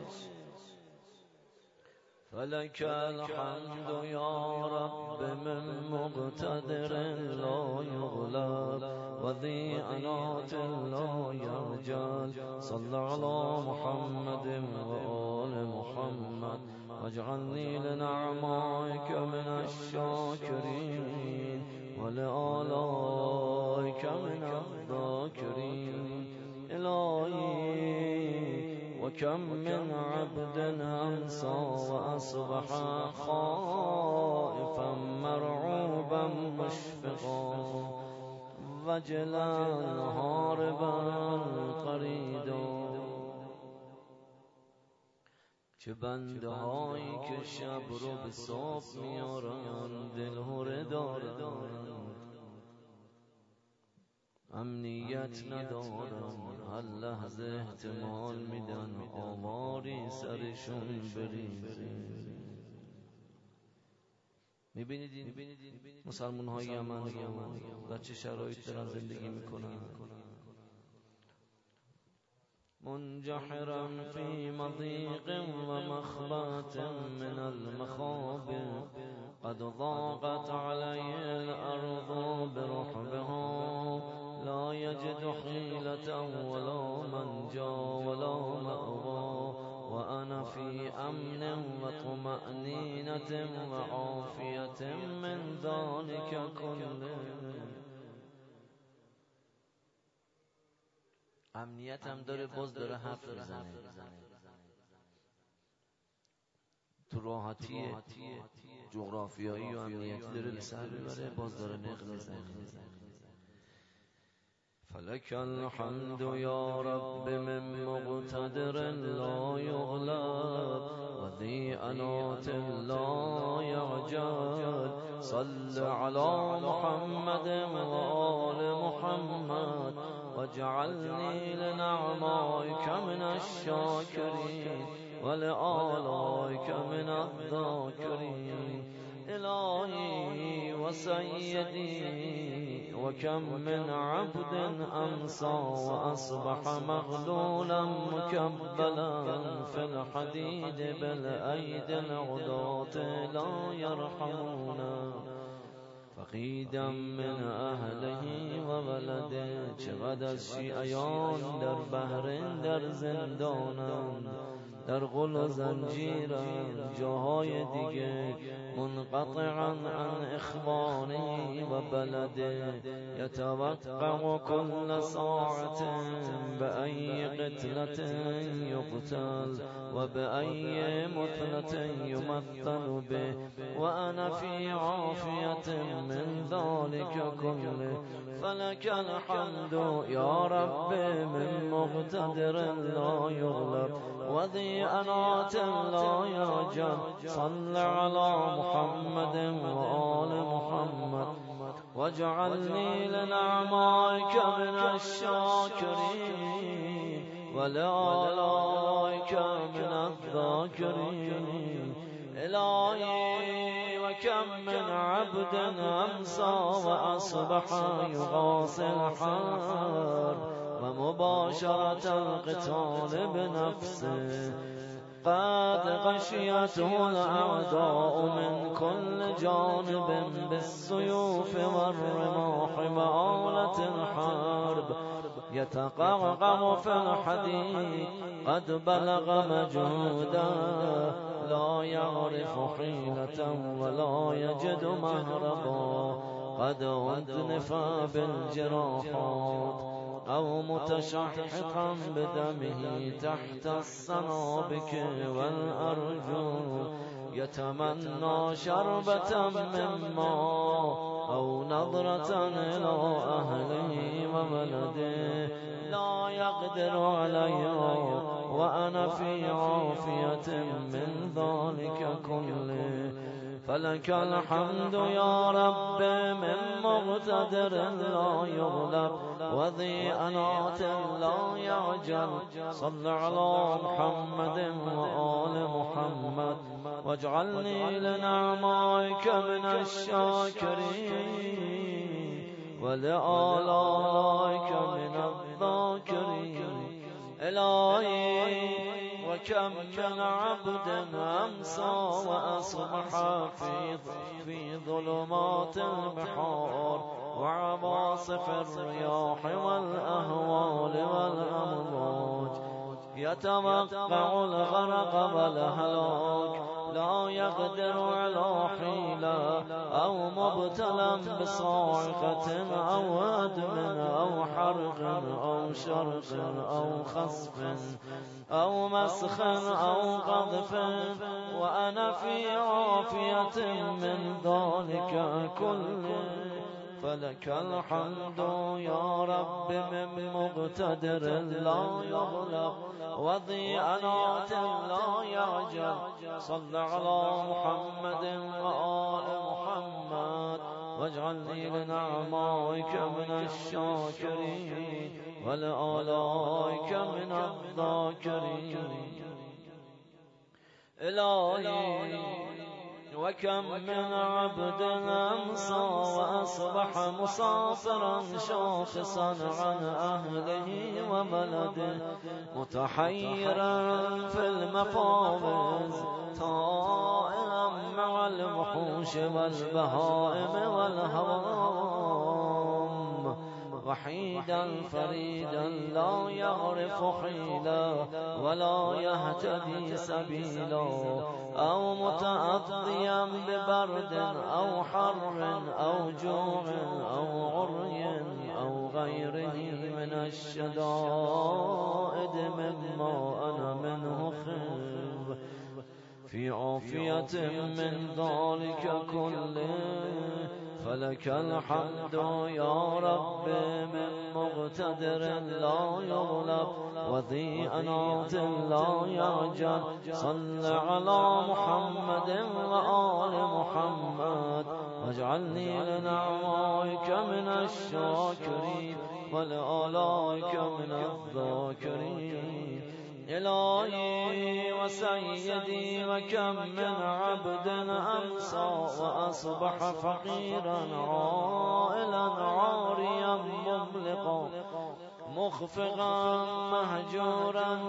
فلک الحمد یا رب من مقتدر لا یغلب و ذی عنات لا یعجل. صل علی محمد و آل محمد واجعلنی لنعمائک من الشاکرین و لآلائک من الذاکرین. الهی وكم من عبد أمسى وأصبح خائفا مرعوبا مشفقا وجلا هاربا قریدا. چه بنده هایی که شب رو به صبح میارن، دلهره دارن، امنیت ندارن، هر لحظه احتمال میدن آواری سرشون بریزه. میبینید این مسلمان های یمن و چه شرایط دارن زندگی میکنن. منجحرا في مضيق ومخبات من المخابئ قد ضاقت عليه الأرض برحبها لا يجد حيلة ولا منجا ولا مأوى وأنا في أمن وطمأنينة وعافية من ذلك كله. امنیت هم داره، باز داره حرف میزنه، تو راحتی جغرافیایی و امنیتی داره به سر میبره، باز داره نق میزنه. فلک الحمد یا رب من مقتدر لا یغلب و ذی انات لا یعجل صل علی محمد و آل محمد واجعلني لنعمائك من الشاكرين ولآلائك من الذاكرين. إلهي وسيدي وكم من عبد أمسى وأصبح مغلولا مكبلا في الحديد بالأيدي العداة لا يرحمونا فقیدا من اهله و ولده. چقدر از شیعیان در بحرین در زندانم، در غل و زنجیرم، جاهای دیگه منقطعا عن اخوانی و بلده. یتوقع كل ساعت بأي قتلة يقتل و بأي مثلة يمثل به و انا في عافیة من ذلك كله. فلك الحمد يا رب من مقتدر لا يغلب وذي أنات لا يرجى صل على محمد وآل محمد واجعلني لنعمائك من الشاكرين ولآلائك من الذاكرين. إلهي وكم من عبد أمسى وأصبح يغاصي الحار ومباشرة القتال بنفسه قد غشيته الأعداء من كل جانب بالسيوف والرماح وآلة الحرب يتقعقع في الحديد قد بلغ مجهودا لا يعرف حيلة ولا يجد مهربا قد أدنف بالجراحات أو متشحطا بدمه تحت السنابك والأرجل يتمنى شربة من ماء أو نظرة إلى أهله وولده لا يقدر عليها وأنا في عافية من ذلك كله. فلك الحمد يا رب من مقتدر لا يغلب وذي أنات لا يعجل صل على محمد وآل محمد واجعلني لنعمائك من الشاكرين ولآلائك من الذاكرين. إلهي وكم من عبد أمسى وأصبح في ظلمات البحار وعواصف الرياح والأهوال والأمواج يتوقع الغرق والهلاك لا يقدر على حيلة أو مبتلى بصاعقة أو هدم أو حرق أو شرق أو خسف أو مسخ أو قذف وأنا في عافية من ذلك كله. فلك الحمد يا رب من مقتدر لا يغلب وذي أنات لا يعجل صل على محمد وآل محمد واجعلني لنعمائك من الشاكرين ولآلائك من الذاكرين. إلهي وكم من عبد أمسى وأصبح مسافرا شاخصا عن أهله وبلده متحيرا في المفاوز طائرا مع الوحوش والبهائم والهوام وحيدا فريدا لا يعرف حيلا ولا يهتدي سبيلا أو متأذيا ببرد أو حر أو جوع أو عري أو غيره من الشدائد مما أنا منه خير في عافية من ذلك كله فلك الحمد يا رب من مقتدر لا يغلب وذي أنات لا يعجل صل على محمد وآل محمد واجعلني لنعمائك من الشاكرين ولآلائك من الذاكرين إلهي وسيدي وكم من عبد أمسى وأصبح فقيرا عائلا عاريا مملقا مخفقا مهجورا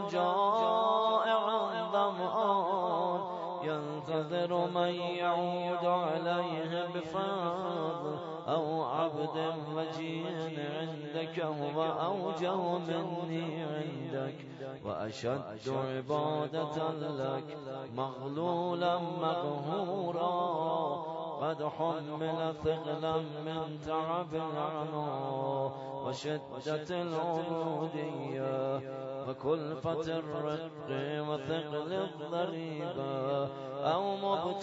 جائعا ظمآن ينتظر من يعود عليه بفضل أو عبد مجيء عندك هو أوجه مني عندك وأشد عبادة لك مغلولا مقهورا قد حمل ثقلا من تعب العناء وشدة العبودية وكلفة الرق وثقل الضريبة أو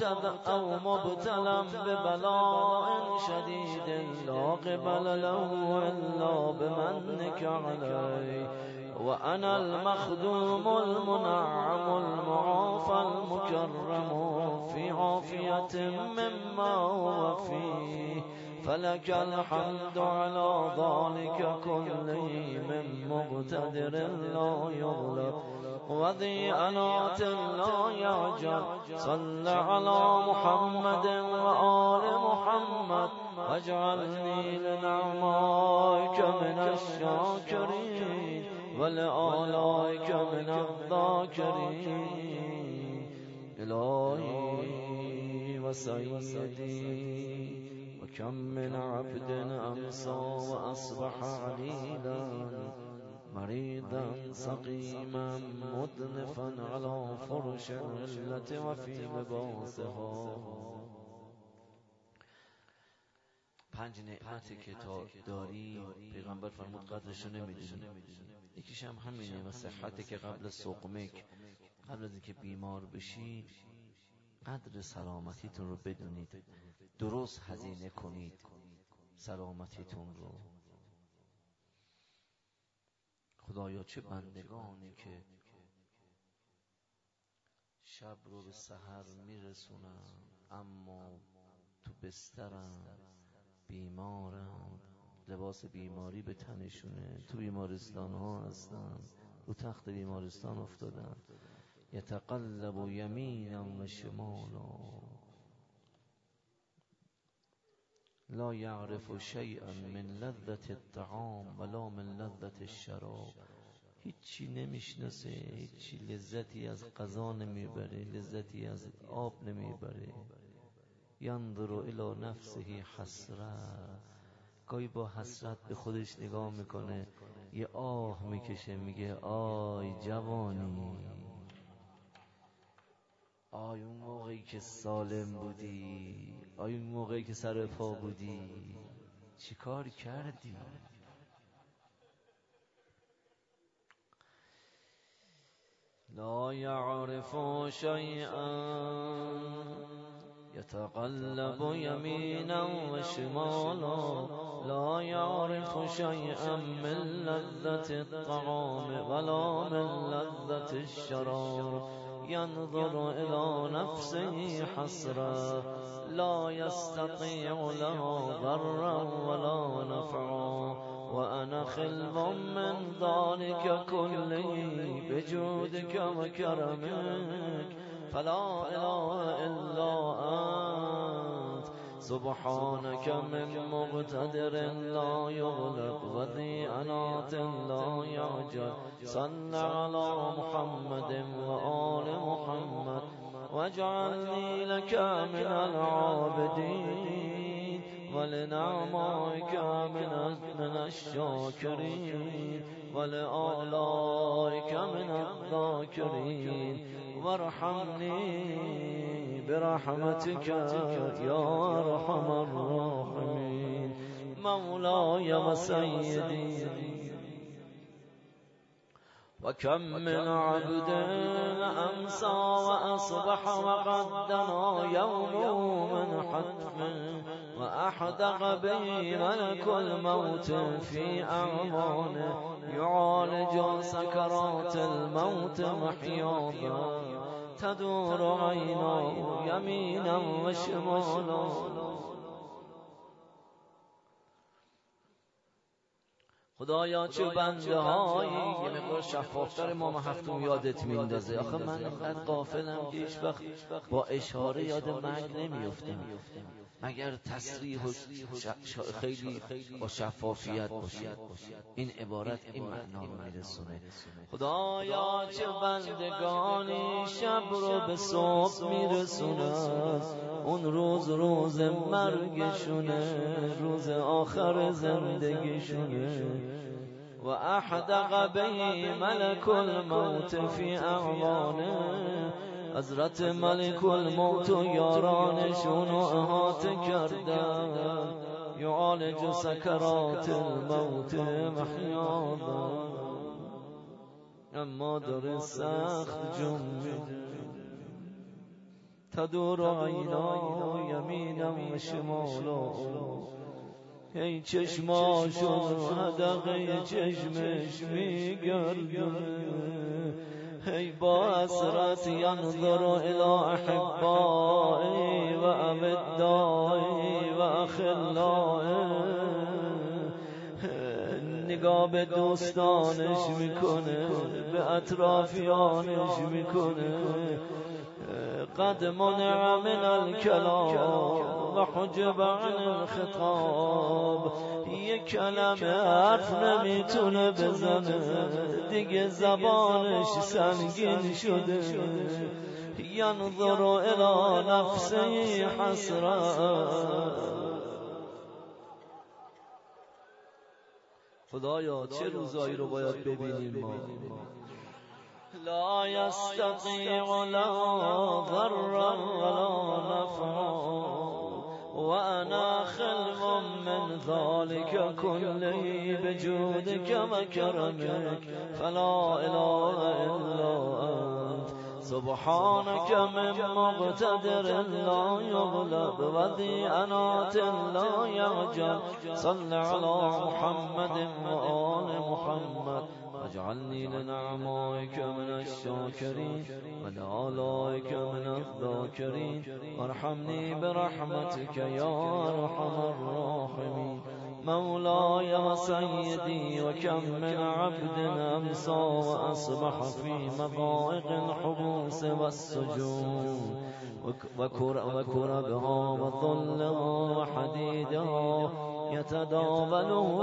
مبتلى ببلاء شديد لا قبل له إلا بمنك علي وأنا المخدوم المنعم المعافى المكرم في عافية مما هو فيه فلك الحمد على ذلك كله من مقتدر لا يغلب وذي أنات لا يعجب صل على محمد وآل محمد واجعلني لنعمائك من الشاكرين ولآلائك من الذاكرين إلهي وسيدي وكم من عبد أمسى وأصبح عليلا مريضا سقيما مدنفا على فرش العلة وفي لباسها. 5 نعمتی که تا داری پیغمبر فرمود قدرشو نمیدونی. یکیش هم همینه و صحتی که قبل سقمک، قبل از اینکه بیمار بشید قدر سلامتیتون رو بدونید، درست هزینه کنید سلامتیتون رو. خدایا چه بندگانی که شب رو به سحر میرسونن اما تو بسترن، بیمارن، لباس بیماری به تنشونه، تو بیمارستان ها هستن، رو تخت بیمارستان افتادن، یتقلب یمینا و شمالا لا یعرف شیئا من لذت الطعام ولا من لذت الشراب. هیچی نمیشناسه، هیچی لذتی از غذا نمیبره، لذتی از آب نمیبره. ینظر الی نفسه حسرت، گاهی با حسرت به خودش نگاه میکنه، یه آه میکشه، میگه آی جوانی، آی اون موقعی که سالم بودی، آی اون موقعی که سر پا بودی چی کار کردی؟ لا يعرف شيئا يتقلب يمينا وشمالا لا يعرف شيئا من لذة الطعام ولا من لذة الشراب ينظر إلى نفسه حسرا لا يستطيع له ضرا ولا نفعا وأنا خلو من ذلك كله بجودك وكرمك فلا اله الا انت سبحانك من مقتدر لا يغلب وذي انات لا يعجل صل على محمد وآل محمد واجعلني لك من العابدين ولنعمائك من الشاكرين ولآلائك من الذاكرين وارحمني برحمتك يا أرحم الراحمين مولاي وسيدي وكم من عبد أمسى وأصبح وقد دنا يوم من حتم وأحدق به ملك الموت في أعمانه يعالج سكرات الموت محيانا تدور عيناه يمينا وشمالا. خدایا چه بنده هایی یه مقدار شفافتر امام هفتم یادت میندازه. آخه من اینقدر غافلم که هیچ وقت با اشاره یاد مرگ نمیفتم مگر تصریح و خیلی با شفافیت باشه. این عبارت این معنا رو میرسونه. خدایا چه بندگانی شب رو به صبح میرسونن، اون روز مرگشونه، روز آخر زندگیشونه. و احدق به ملک الموت فی اعوانه، حضرت ملک الموت و یارانشون رو احاطه کردن. یعالج سکرات الموت محیانا، اما داره سخت جون میده. تدور عینا یمینا و شمالا، هی چشماشون حدقه چشمش میگردونه. هی با حسرت ینظر الی احبائی و اودائی و اخلائی، نگاه به دوستانش میکنه، به اطرافیانش میکنه. قد منع من الکلام و حجب عن الخطاب، یک کلمه حرف نمیتونه بزنه، دیگه زبانش سنگین شده. ینظر الی نفسه حسرت. خدایا چه روزایی رو باید ببینیم ما. لا يستطيع لا ضرا ولا نفعا وأنا خلو من ذلك كله بجودك وكرمك فلا إله إلا أنت سبحانك من مقتدر لا يغلب وذي أنات لا يعجل صل على محمد وآل محمد واجعلني لنعمائك من الشاكرين ولآلائك من الذاكرين وارحمني برحمتك يا أرحم الراحمين مولاي وسيدي. وكم من عبد أمسى وأصبح في مضائق الحبوس والسجون وكربها وظلها وحديدها يتداوله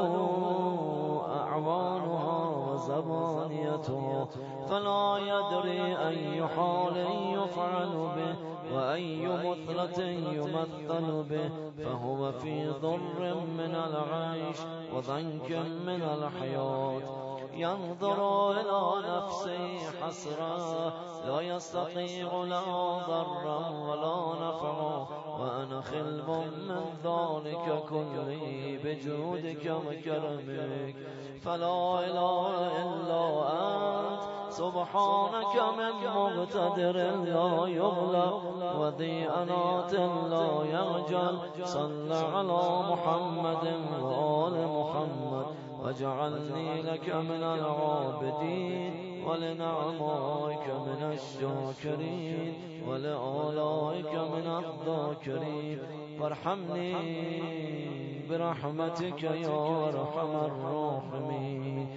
أعوانها وزبانيتها فلا يدري أي حال يفعل به وأي مثلة يمثل به، فهو في ضر من العيش وضنك من الحياة. ينظر إلى نفسه حسرة لا يستطيع لا ضرا ولا نفعا وأنا خلب من ذلك كله بجودك وكرمك فلا إله إلا أنت سبحانك من مقتدر لا يغلب وذي أنات لا يعجل صل على محمد وآل محمد واجعلني لك من العابدين ولنعمائك من الشاكرين ولآلائك من الذاكرين وارحمني برحمتك يا أرحم الراحمين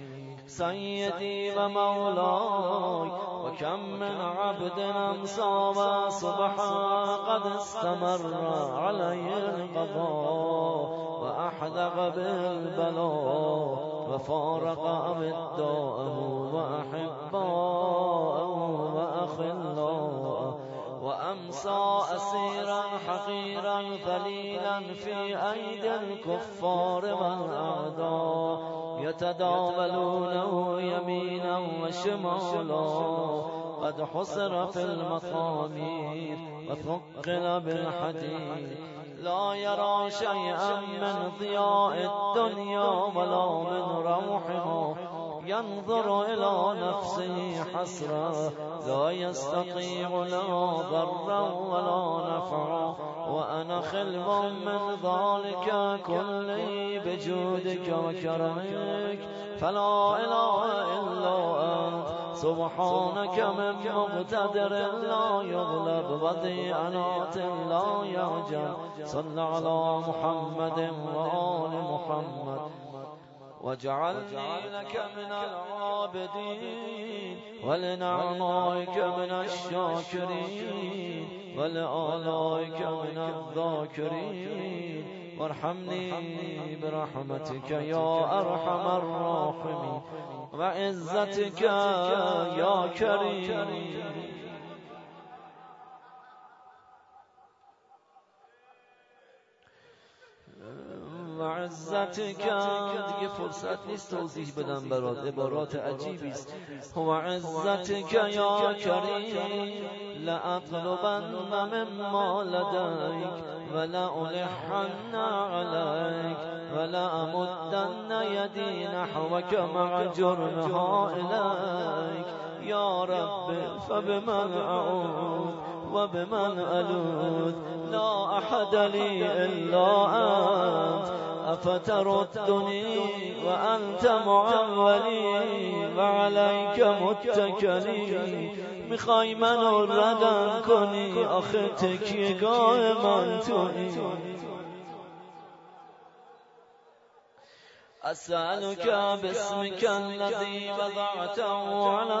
سيدي ومولاي. وكم من عبد أمسى وصبحا قد استمر عليه القضاء وأحلق بالبلاء وفارق أمداءه وأحباءه وأخلاءه، وأمسى أسيرا حقيرا ذليلا في أيدي الكفار والأعداء يتداولونه يمينا وشمالا. قد حصر في المطامير وثقل بالحديد، لا يرى شيئا من ضياء الدنيا ولا من روحها، ينظر إلى نفسه حسرا، لا يستطيع لا ضرا ولا نفعا. وأنا خلو من ذلك كله بجودك وكرمك، فلا إله إلا أنت سبحانك من مقتدر لا يغلب وذي لا يعجل. صل على محمد وآل محمد واجعلني لك من العابدين ولنعمائك من الشاكرين ولآلائك من الذاكرين، وارحمني برحمتك يا أرحم الراحمين وعزتك يا كريم. وعزتك دیگه فرصت نیست توضیح بدم برات، عبارات عجیبی است. وعزتك یا کریم لأطلبن مما لديك ولألحن عليك ولأمدن يدي نحوك مع جرمها إليك. يا رب فبمن أعوذ وبمن ألوذ، لا أحد لي إلا أنت، أفتردني وأنت معولي وعليك متكلي. میخوای منو ردم کنی، آخه تکیهگاه من تویی. أسألك باسمك الذي وضعته على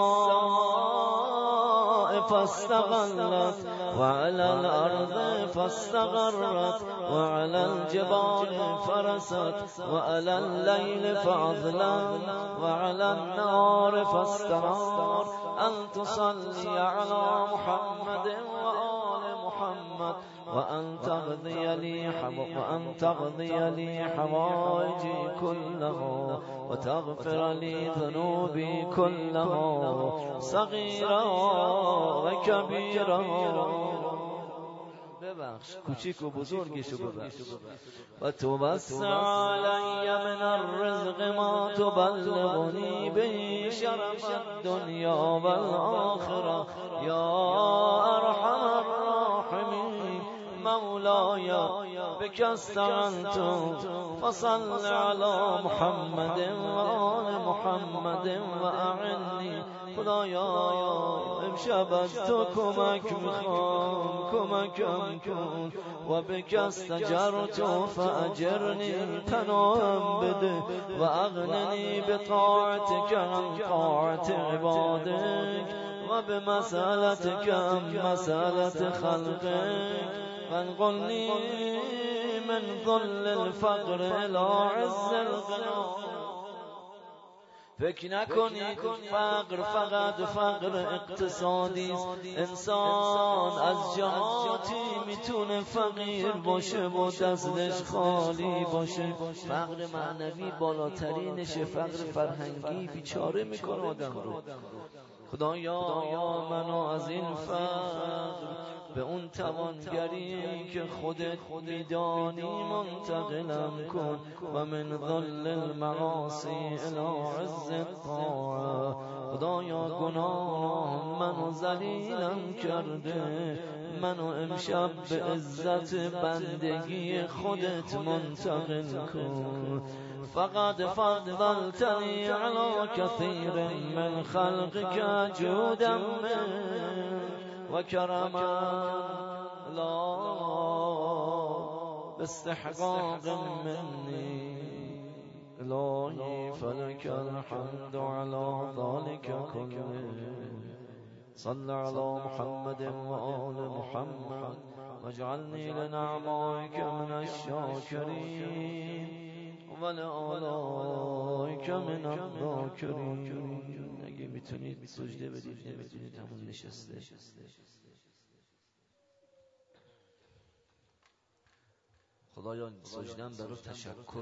السماء فاستقلت وعلى الأرض فاستقرت وعلى الجبال فرست وعلى الليل فأظلم وعلى النار فاستمر، أن تصلي على محمد وآل محمد وأن تقضي لي حوائجي كلها وتغفر لي ذنوبي كلها صغيرا وكبيرا. ببخش کوچیک و بزرگشو ببخش. و توسع علی من الرزق ما تبلغنی به شرف الدنیا والآخرة یا ارحم الراحمین. مولاي بك استعنت فصل على محمد وآل محمد وأعني. خدایا امشب از تو کمک میخوام، کمکم کن. و بک استجرت فاجرنی، پناهم بده. و اغننی بطاعتك عن طاعت عبادك و بمسألتك عن مسألة خلقك، وانقلني من ذل الفقر الى عز الغنى. فکر نکنید فقر فقط فقر اقتصادی است. انسان از جهاتی میتونه فقیر باشه و دستش خالی باشه. فقر معنوی بالاترینشه، فقر فرهنگی بیچاره میکنه آدم رو. خدایا منو از این فقر به اون توانگری که خودت میدانی منتقلم کن. و من ذل المعاصی الی عز الطاعه. خدایا گناه منو ذلیلم کرده، منو امشب به عزت بندگی خودت منتقل کن. فقد فضلتني على كثير من خلقك جودا منك وكرما لا باستحقاق مني، الهی فلک الحمد على ذلك كله صل على محمد وآل محمد واجعلني لنعمائك من الشاكرين ولآلائك من الذاكرين. اگه میتونید سجده بدید، نمیتونید همون نشسته. خدایا سجدم برای تشکر.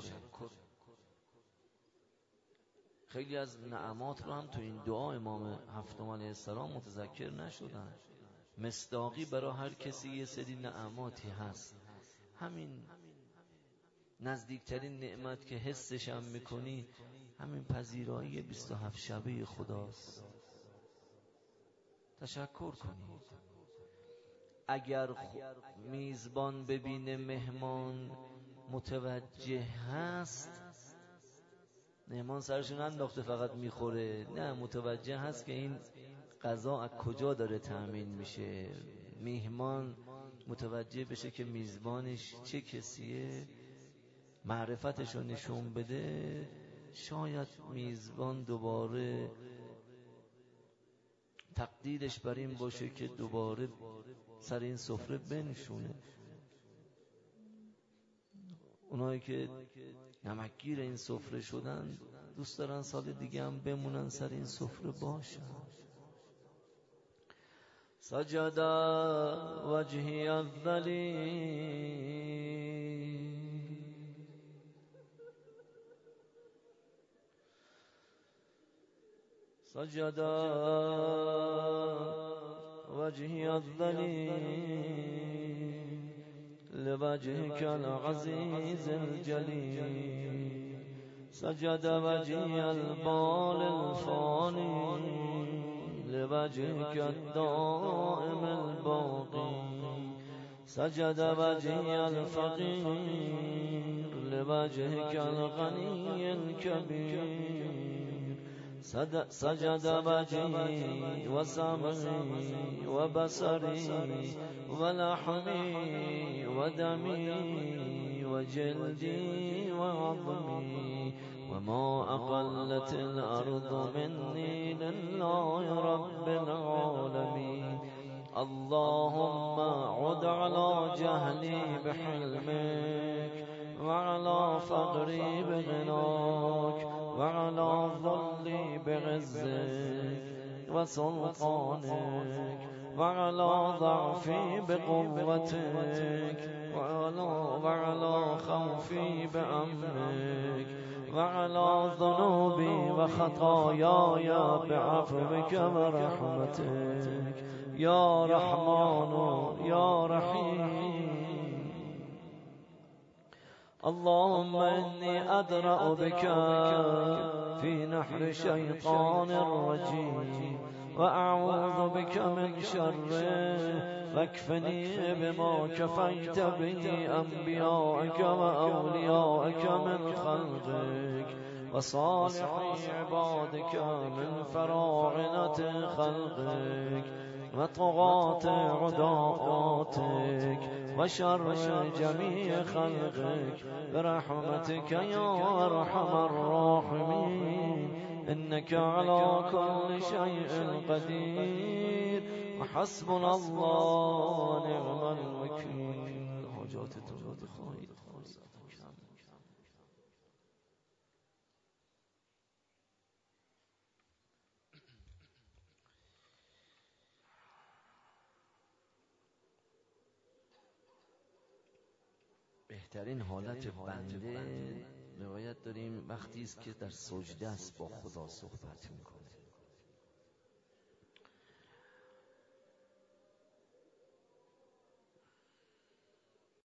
خیلی از نعمات رو هم تو این دعا امام هفتم علیه السلام متذکر نشدن. مصداقی برای هر کسی یه سری نعماتی هست. همین نزدیکترین نعمت که حسش هم میکنی همین پذیرایی 27 شبه خداست. تشکر کنید. اگر میزبان ببینه مهمان متوجه هست، مهمان سرشون انداخته فقط میخوره، نه، متوجه هست که این غذا از کجا داره تأمین میشه. مهمان متوجه بشه که میزبانش چه کسیه، معرفتش رو نشون بده، شاید میزبان دوباره تقدیرش بر این باشه که دوباره سر این سفره بنشونه. اونایی که نمکگیر این سفره شدن دوست دارن سال دیگه هم بمونن سر این سفره باشن. سجد وجهی الذلیل سجد وجهي الذليل لوجهك العزيز الجليل سجد وجهي البال الفاني لوجهك الدائم الباقي سجد وجهي الفقير لوجهك الغني الكبير سجد وجهي وسمعي وبصري ولحمي ودمي وجلدي وعظمي وما أقلت الأرض مني لله رب العالمين. اللهم عد على جهلي بحلمك وعلى فقري بغناك وعلى ظلي بعزك وسلطانك وعلى ضعفي بقوتك وعلى خوفي بأمنك وعلى ذنوبي وخطاياي بعفوك ورحمتك يا رحمن يا رحيم. اللهم إني أدرأ بك في نحر شيطان الرجيم وأعوذ بك من شره فاكفني بما كفيت به أنبيائك وأوليائك من خلقك وصالح عبادك من فراعنة خلقك وطغاة عداءاتك وشر جميع خلقك برحمتك يا أرحم الراحمين إنك على كل شيء قدير وحسبنا الله ونعم الوكيل. حاجاتتون رو بخواهید بهترین حالت بنده روایت داریم وقتی است که در سجده است با خدا صحبت میکنه.